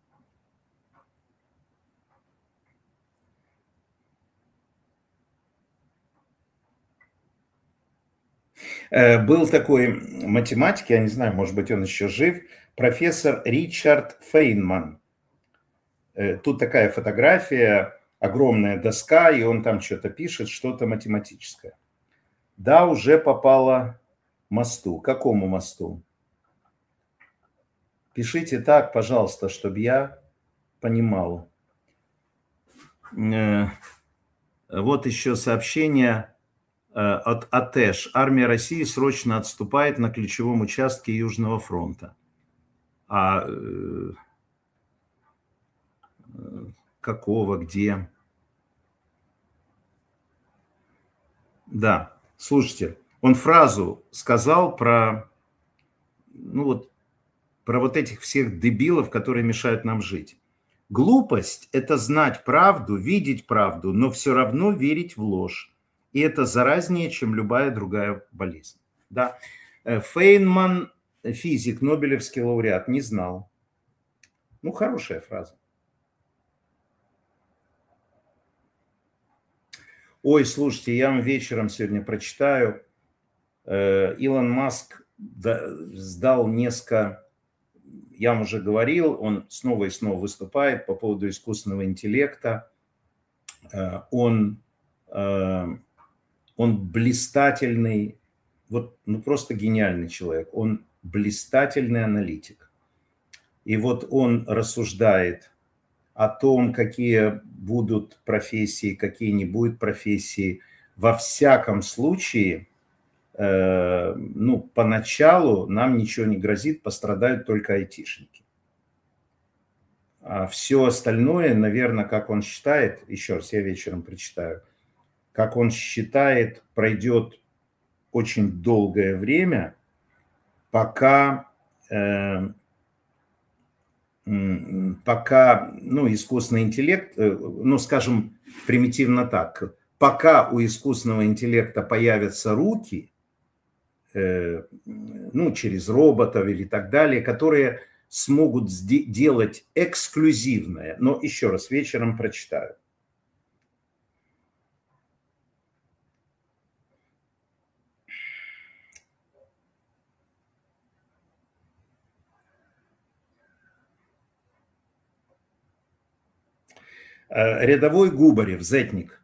Был такой математик, я не знаю, может быть, он еще жив, профессор Ричард Фейнман. Тут такая фотография, огромная доска, и он там что-то пишет, что-то математическое. Да, уже попало мосту. Какому мосту? Пишите так, пожалуйста, чтобы я понимал. Вот еще сообщение от АТЭШ. Армия России срочно отступает на ключевом участке Южного фронта. А какого, где? Да, слушайте, он фразу сказал про вот этих всех дебилов, которые мешают нам жить. Глупость – это знать правду, видеть правду, но все равно верить в ложь. И это заразнее, чем любая другая болезнь. Да. Фейнман, физик, нобелевский лауреат, не знал. Ну, хорошая фраза. Ой, слушайте, я вам вечером сегодня прочитаю. Илон Маск сдал несколько, я вам уже говорил, он снова и снова выступает по поводу искусственного интеллекта. Он блистательный, просто гениальный человек. Он блистательный аналитик. И вот он рассуждает о том, какие будут профессии, какие не будут профессии. Во всяком случае, поначалу нам ничего не грозит, пострадают только айтишники. А все остальное, наверное, как он считает, еще раз, я вечером прочитаю, как он считает, пройдет очень долгое время, пока искусственный интеллект, скажем примитивно так, пока у искусственного интеллекта появятся руки, через роботов или так далее, которые смогут делать эксклюзивное. Но еще раз, вечером прочитаю. Рядовой Губарев, зетник.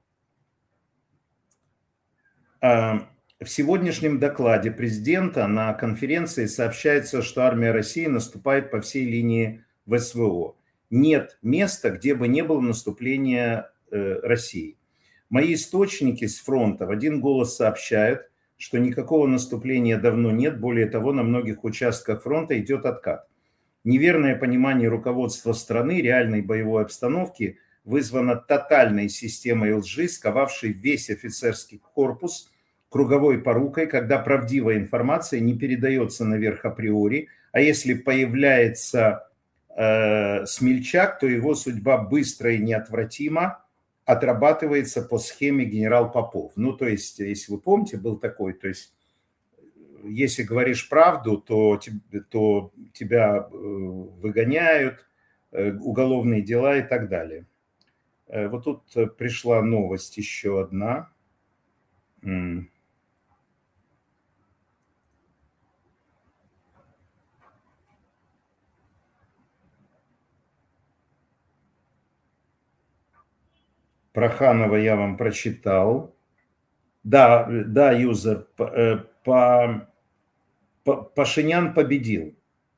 В сегодняшнем докладе президента на конференции сообщается, что армия России наступает по всей линии СВО. Нет места, где бы не было наступления России. Мои источники с фронта в один голос сообщают, что никакого наступления давно нет. Более того, на многих участках фронта идет откат. Неверное понимание руководства страны реальной боевой обстановки вызвано тотальной системой лжи, сковавшей весь офицерский корпус круговой порукой, когда правдивая информация не передается наверх априори, а если появляется смельчак, то его судьба быстро и неотвратимо отрабатывается по схеме генерал Попов. Ну, то есть, если вы помните, был такой, то есть, если говоришь правду, то тебя выгоняют, уголовные дела и так далее. Вот тут пришла новость еще одна. Проханова я вам прочитал. Да, юзер, Пашинян победил.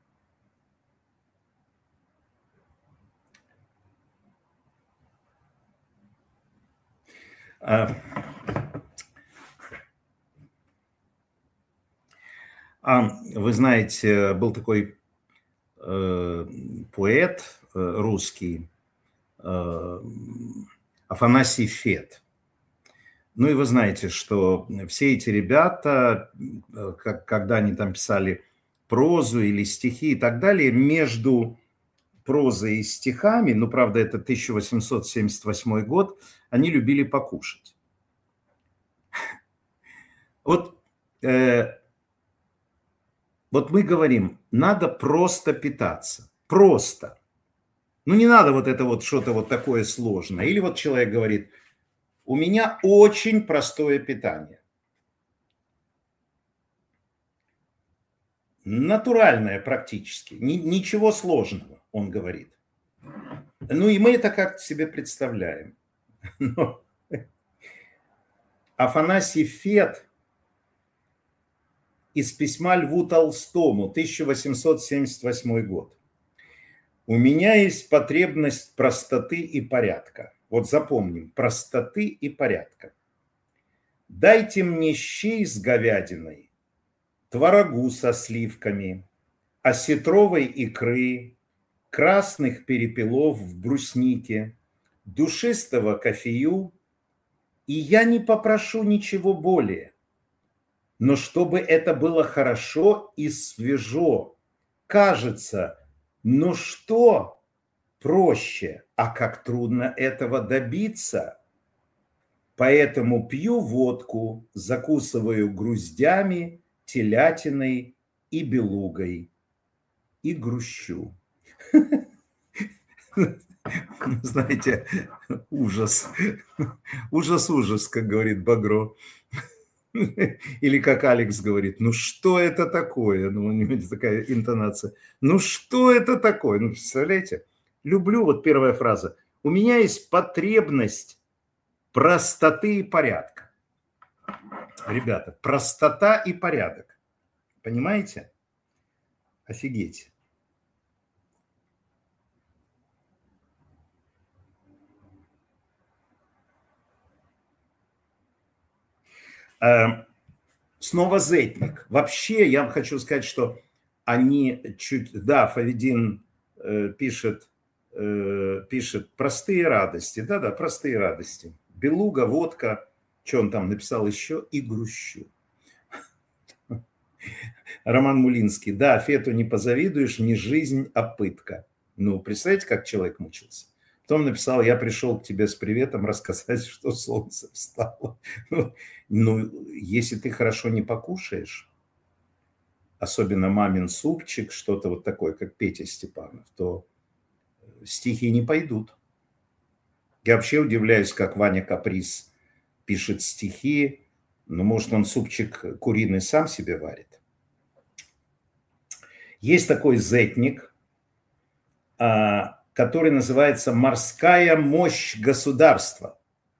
Вы знаете, был такой поэт русский Афанасий Фет. Ну и вы знаете, что все эти ребята, когда они там писали прозу или стихи и так далее, между прозой и стихами, ну, правда, это 1878 год, они любили покушать. Вот мы говорим, надо просто питаться. Просто. Ну, не надо вот это вот что-то вот такое сложное. Или вот человек говорит, у меня очень простое питание. Натуральное практически. Ничего сложного, он говорит. Ну, и мы это как-то себе представляем. Но Афанасий Фет из письма Льву Толстому, 1878 год. У меня есть потребность простоты и порядка. Вот запомним, простоты и порядка. Дайте мне щей с говядиной, творогу со сливками, осетровой икры, красных перепелов в бруснике, душистого кофею, и я не попрошу ничего более. Но чтобы это было хорошо и свежо, кажется, ну что проще, а как трудно этого добиться. Поэтому пью водку, закусываю груздями, телятиной и белугой и грущу. Знаете, ужас. Ужас, как говорит Багро. Или как Алекс говорит, ну что это такое? Ну, у него такая интонация. Ну что это такое? Ну, представляете? Люблю, вот первая фраза. У меня есть потребность простоты и порядка. Ребята, простота и порядок. Понимаете? Офигеть. Снова зетник. Вообще, я вам хочу сказать, что они чуть... Да, Фавидин пишет простые радости. Да, простые радости. Белуга, водка, что он там написал еще, и грущу. Роман Мулинский. Да, Фету не позавидуешь, не жизнь, а пытка. Ну, представляете, как человек мучился? Потом написал, я пришел к тебе с приветом рассказать, что солнце встало. Ну, если ты хорошо не покушаешь, особенно мамин супчик, что-то вот такое, как Петя Степанов, то стихи не пойдут. Я вообще удивляюсь, как Ваня Каприз пишет стихи. Ну, может, он супчик куриный сам себе варит. Есть такой зетник, который называется «Морская мощь государства».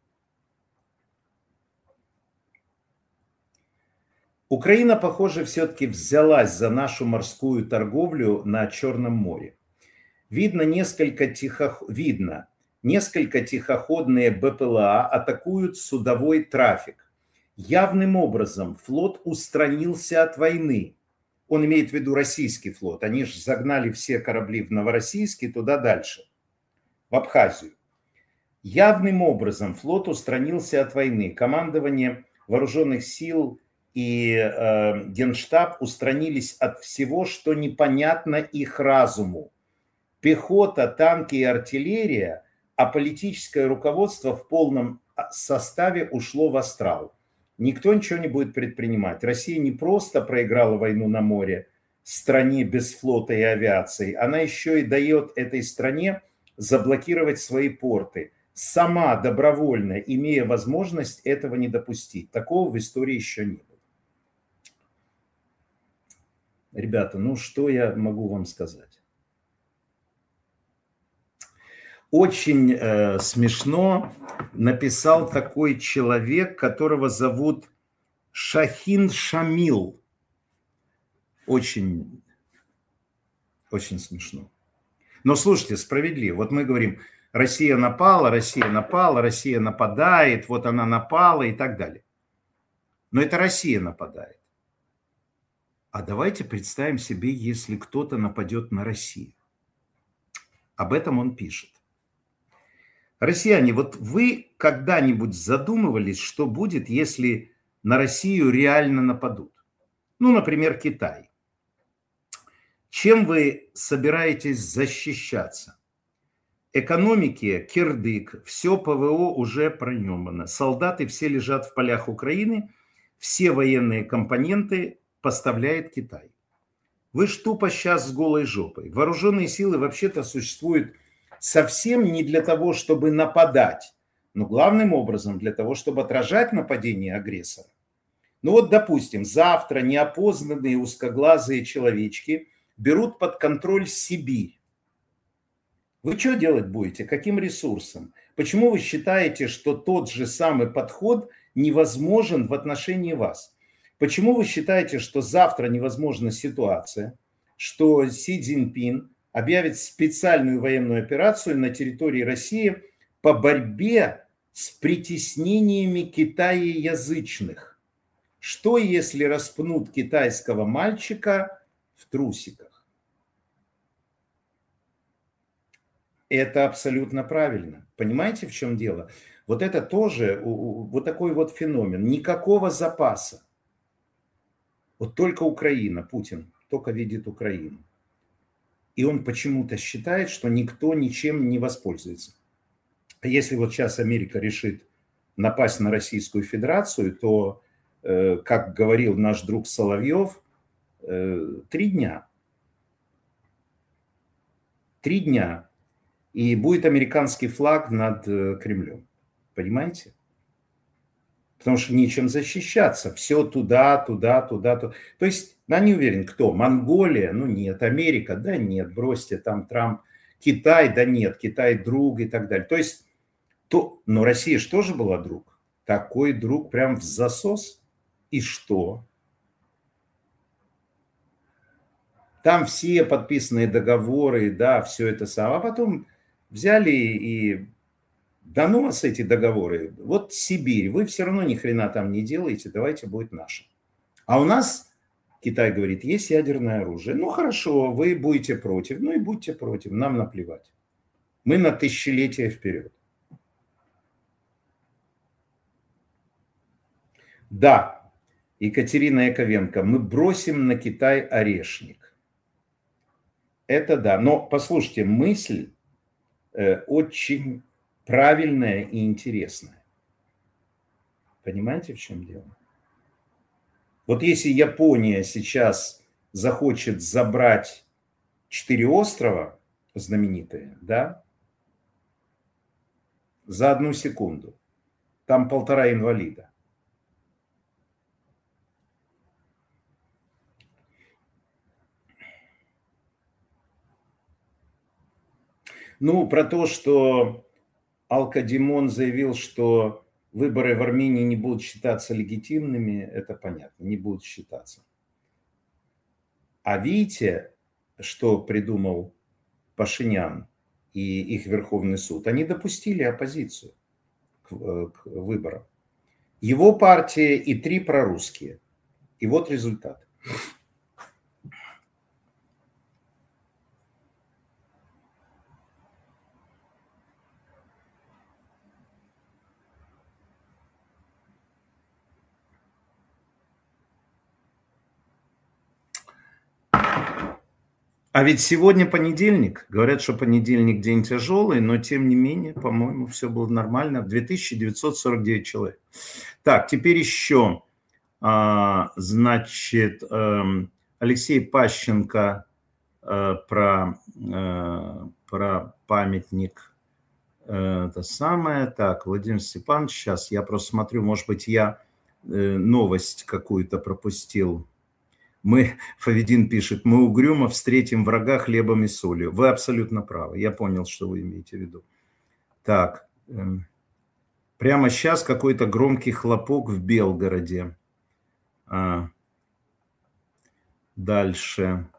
Украина, похоже, все-таки взялась за нашу морскую торговлю на Черном море. Видно, несколько тихоходные БПЛА атакуют судовой трафик. Явным образом флот устранился от войны. Он имеет в виду российский флот. Они же загнали все корабли в Новороссийск и туда дальше, в Абхазию. Явным образом флот устранился от войны. Командование вооруженных сил и Генштаб устранились от всего, что непонятно их разуму. Пехота, танки и артиллерия, а политическое руководство в полном составе ушло в астрал. Никто ничего не будет предпринимать. Россия не просто проиграла войну на море стране без флота и авиации, она еще и дает этой стране заблокировать свои порты, сама добровольно имея возможность этого не допустить. Такого в истории еще не было. Ребята, ну что я могу вам сказать? Очень смешно написал такой человек, которого зовут Шахин Шамил. Очень, очень смешно. Но слушайте, справедливо. Вот мы говорим, Россия напала, Россия напала, Россия нападает, вот она напала и так далее. Но это Россия нападает. А давайте представим себе, если кто-то нападет на Россию. Об этом он пишет. Россияне, вот вы когда-нибудь задумывались, что будет, если на Россию реально нападут? Ну, например, Китай. Чем вы собираетесь защищаться? Экономики кирдык, все ПВО уже пронемано. Солдаты все лежат в полях Украины, все военные компоненты поставляет Китай. Вы ж тупо сейчас с голой жопой. Вооруженные силы вообще-то существуют совсем не для того, чтобы нападать, но главным образом для того, чтобы отражать нападение агрессора. Ну вот, допустим, завтра неопознанные узкоглазые человечки берут под контроль Сибирь. Вы что делать будете? Каким ресурсом? Почему вы считаете, что тот же самый подход невозможен в отношении вас? Почему вы считаете, что завтра невозможна ситуация, что Си Цзиньпин объявит специальную военную операцию на территории России по борьбе с притеснениями китаеязычных? Что, если распнут китайского мальчика в трусиках? Это абсолютно правильно. Понимаете, в чем дело? Вот это тоже вот такой вот феномен. Никакого запаса. Вот только Украина, Путин только видит Украину. И он почему-то считает, что никто ничем не воспользуется. А если вот сейчас Америка решит напасть на Российскую Федерацию, то, как говорил наш друг Соловьев, 3 дня. 3 дня. И будет американский флаг над Кремлем. Понимаете? Потому что нечем защищаться. Все туда, туда, туда, туда. То есть, я не уверен, кто? Монголия? Ну нет. Америка? Да нет. Бросьте, там Трамп. Китай? Да нет. Китай друг и так далее. То есть, но Россия же тоже была друг. Такой друг прям в засос. И что? Там все подписанные договоры, да, все это самое. А потом взяли и... Да ну вас эти договоры. Вот Сибирь, вы все равно ни хрена там не делаете, давайте будет наше. А у нас, Китай говорит, есть ядерное оружие. Ну хорошо, вы будете против, ну и будьте против, нам наплевать. Мы на тысячелетия вперед. Да, Екатерина Яковенко, мы бросим на Китай орешник. Это да, но послушайте, мысль очень правильная и интересная. Понимаете, в чем дело? Вот если Япония сейчас захочет забрать 4 острова знаменитые, да, за 1 секунду, там 1,5 инвалида. Ну, про то, что Алкадимон заявил, что выборы в Армении не будут считаться легитимными, это понятно, не будут считаться. А видите, что придумал Пашинян и их Верховный суд? Они допустили оппозицию к выборам. Его партия и 3 прорусские. И вот результат. А ведь сегодня понедельник. Говорят, что понедельник день тяжелый, но тем не менее, по-моему, все было нормально. 2949 человек. Так, теперь еще. Значит, Алексей Пащенко про памятник. Это самое. Так, Владимир Степанович, сейчас я просто смотрю, может быть, я новость какую-то пропустил. Фавидин пишет, мы угрюмо встретим врага хлебом и солью. Вы абсолютно правы. Я понял, что вы имеете в виду. Так, прямо сейчас какой-то громкий хлопок в Белгороде. Дальше.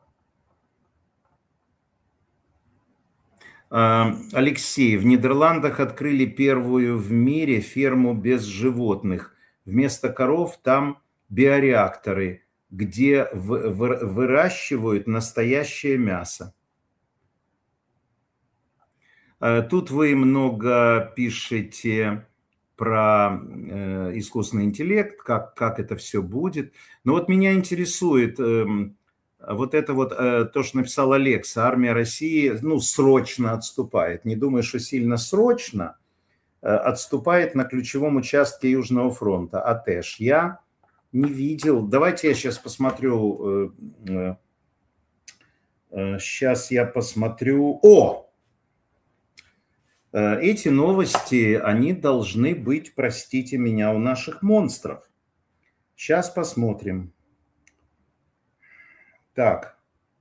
Алексей, в Нидерландах открыли первую в мире ферму без животных. Вместо коров там биореакторы, где выращивают настоящее мясо. Тут вы много пишете про искусственный интеллект, как это все будет. Но вот меня интересует вот это вот, то, что написал Алекса, армия России, ну, срочно отступает. Не думаю, что сильно срочно отступает на ключевом участке Южного фронта, Атэш. Я не видел. Давайте я сейчас посмотрю. Сейчас я посмотрю. Эти новости, они должны быть, простите меня, у наших монстров. Сейчас посмотрим. Так.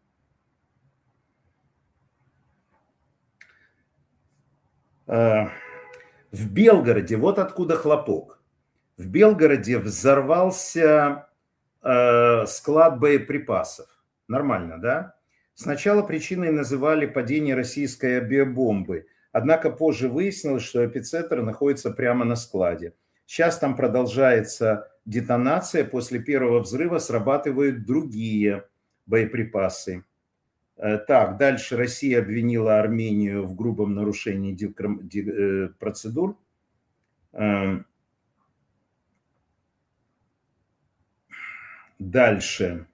В Белгороде, вот откуда хлопок. В Белгороде взорвался склад боеприпасов. Нормально, да? Сначала причиной называли падение российской авиабомбы. Однако позже выяснилось, что эпицентр находится прямо на складе. Сейчас там продолжается детонация. После первого взрыва срабатывают другие боеприпасы. Так, дальше Россия обвинила Армению в грубом нарушении процедур. Дальше.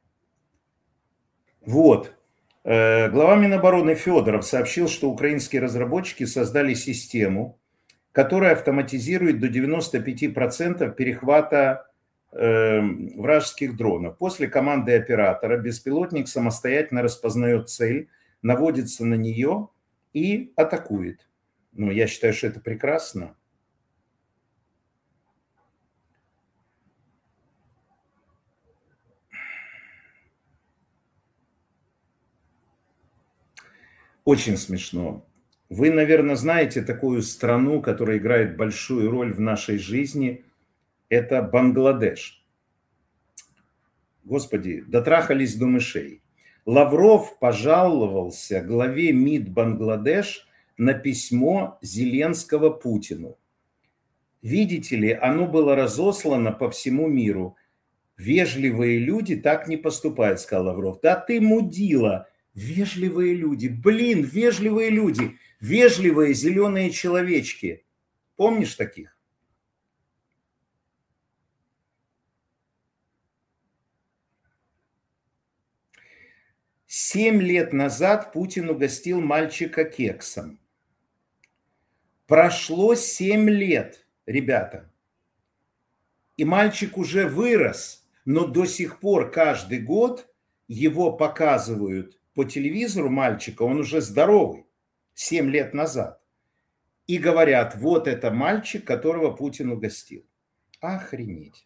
Вот. Глава Минобороны Федоров сообщил, что украинские разработчики создали систему, которая автоматизирует до 95% перехвата вражеских дронов. После команды оператора беспилотник самостоятельно распознает цель, наводится на нее и атакует. Ну, я считаю, что это прекрасно. Очень смешно. Вы, наверное, знаете такую страну, которая играет большую роль в нашей жизни. Это Бангладеш. Господи, дотрахались до мышей. Лавров пожаловался главе МИД Бангладеш на письмо Зеленского Путину. Видите ли, оно было разослано по всему миру. Вежливые люди так не поступают, сказал Лавров. Да ты мудила. Вежливые люди. Блин, вежливые люди. Вежливые зеленые человечки. Помнишь таких? Семь лет назад Путин угостил мальчика кексом. Прошло 7 лет, ребята. И мальчик уже вырос, но до сих пор каждый год его показывают по телевизору, мальчика, он уже здоровый, 7 лет назад. И говорят, вот это мальчик, которого Путин угостил. Охренеть.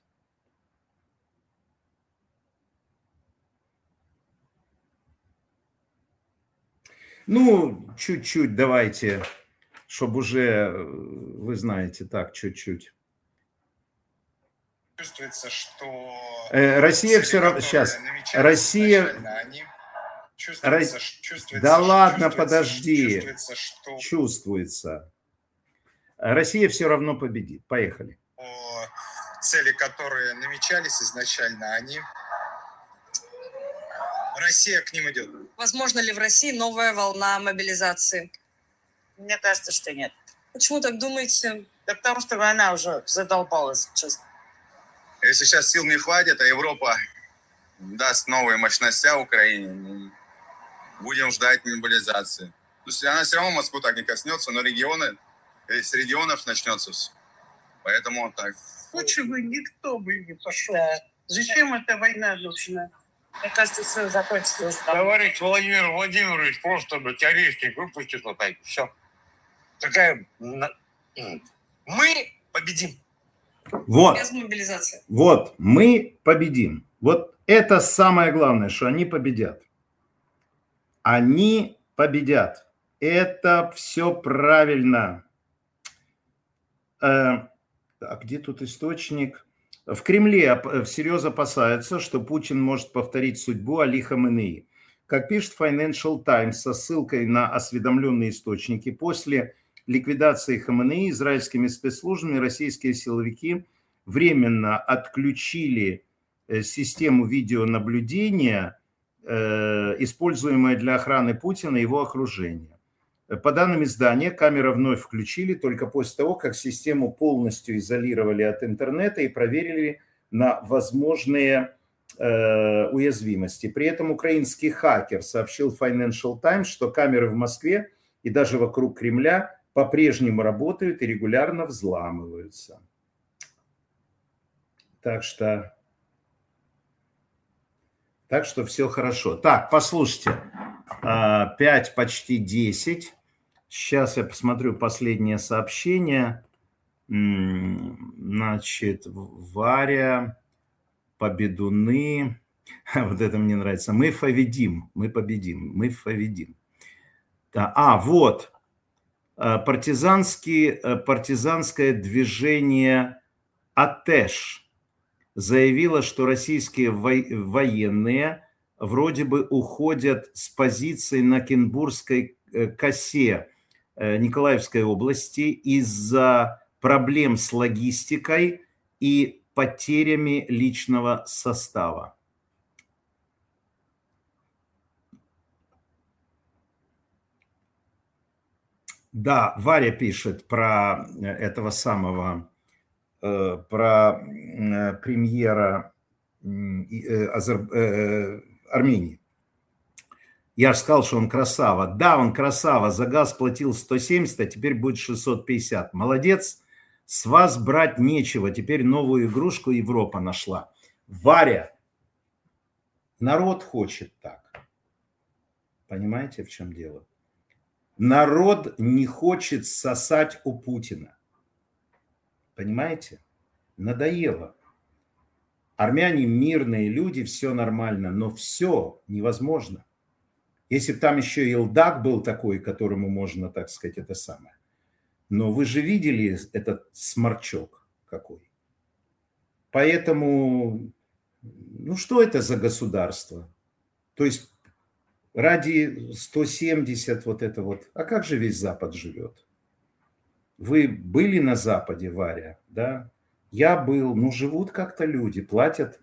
Ну, чуть-чуть давайте, чтобы уже, вы знаете, так, чуть-чуть. Чувствуется, что Россия все равно... Сейчас. Россия... Да ладно, подожди. Чувствуется. Россия все равно победит. Поехали. Цели, которые намечались изначально, Россия к ним идет. Возможно ли в России новая волна мобилизации? Мне кажется, что нет. Почему так думаете? Да потому что война уже задолбалась, честно. Если сейчас сил не хватит, а Европа даст новые мощности Украине, будем ждать мобилизации. То есть она все равно Москву так не коснется, но регионы, с регионов начнется все. Поэтому вот так. Лучше бы никто бы не пошел. Да. Зачем эта война нужна? Мне кажется, все закончится уже. Товарищ Владимир Владимирович просто бы орешник выпустит вот так. Все. Такая... Мы победим. Вот. Без мобилизации. Вот, мы победим. Вот это самое главное, что они победят. Они победят. Это все правильно. А где тут источник? В Кремле всерьез опасаются, что Путин может повторить судьбу Али Хаменеи. Как пишет Financial Times со ссылкой на осведомленные источники, после ликвидации Хаменеи израильскими спецслужбами российские силовики временно отключили систему видеонаблюдения, используемую для охраны Путина и его окружения. По данным издания, камеры вновь включили только после того, как систему полностью изолировали от интернета и проверили на возможные уязвимости. При этом украинский хакер сообщил Financial Times, что камеры в Москве и даже вокруг Кремля по-прежнему работают и регулярно взламываются. Так что все хорошо. Так, послушайте. 5, почти 10. Сейчас я посмотрю последнее сообщение. Значит, Варя, Победуны. Вот это мне нравится. Мы победим. Мы победим. Мы победим. Да. Вот. Партизанское движение «Атеш» заявило, что российские военные вроде бы уходят с позиций на Кенбургской косе Николаевской области из-за проблем с логистикой и потерями личного состава. Да, Варя пишет про этого самого, про премьера Армении. Я же сказал, что он красава. Да, он красава. За газ платил 170, а теперь будет 650. Молодец. С вас брать нечего. Теперь новую игрушку Европа нашла. Варя, народ хочет так. Понимаете, в чем дело? Народ не хочет сосать у Путина. Понимаете? Надоело. Армяне мирные люди, все нормально, но все невозможно. Если бы там еще Илдак был такой, которому можно, так сказать, это самое. Но вы же видели этот сморчок какой. Поэтому, ну что это за государство? То есть ради 170 вот это вот. А как же весь Запад живет? Вы были на Западе, Варя, да? Я был. Ну, живут как-то люди, платят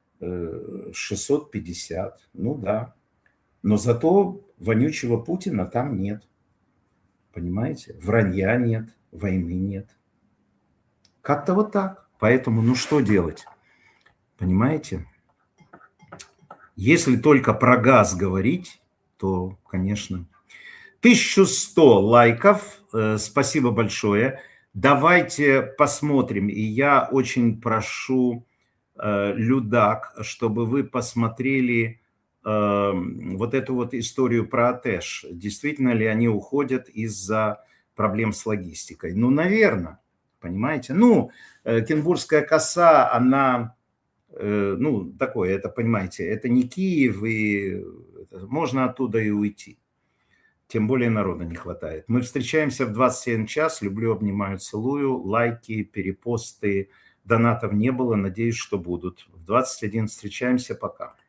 650. Ну, да. Но зато вонючего Путина там нет. Понимаете? Вранья нет, войны нет. Как-то вот так. Поэтому, ну, что делать? Понимаете? Если только про газ говорить, то, конечно. 1100 лайков. Спасибо большое. Давайте посмотрим. И я очень прошу, Людак, чтобы вы посмотрели вот эту вот историю про Атеш. Действительно ли они уходят из-за проблем с логистикой? Ну, наверное. Понимаете? Ну, Кенбургская коса, она... Ну, такое, это, понимаете, это не Киев, и можно оттуда и уйти. Тем более народа не хватает. Мы встречаемся в 21 час. Люблю, обнимаю, целую. Лайки, перепосты. Донатов не было. Надеюсь, что будут. В 21 встречаемся. Пока.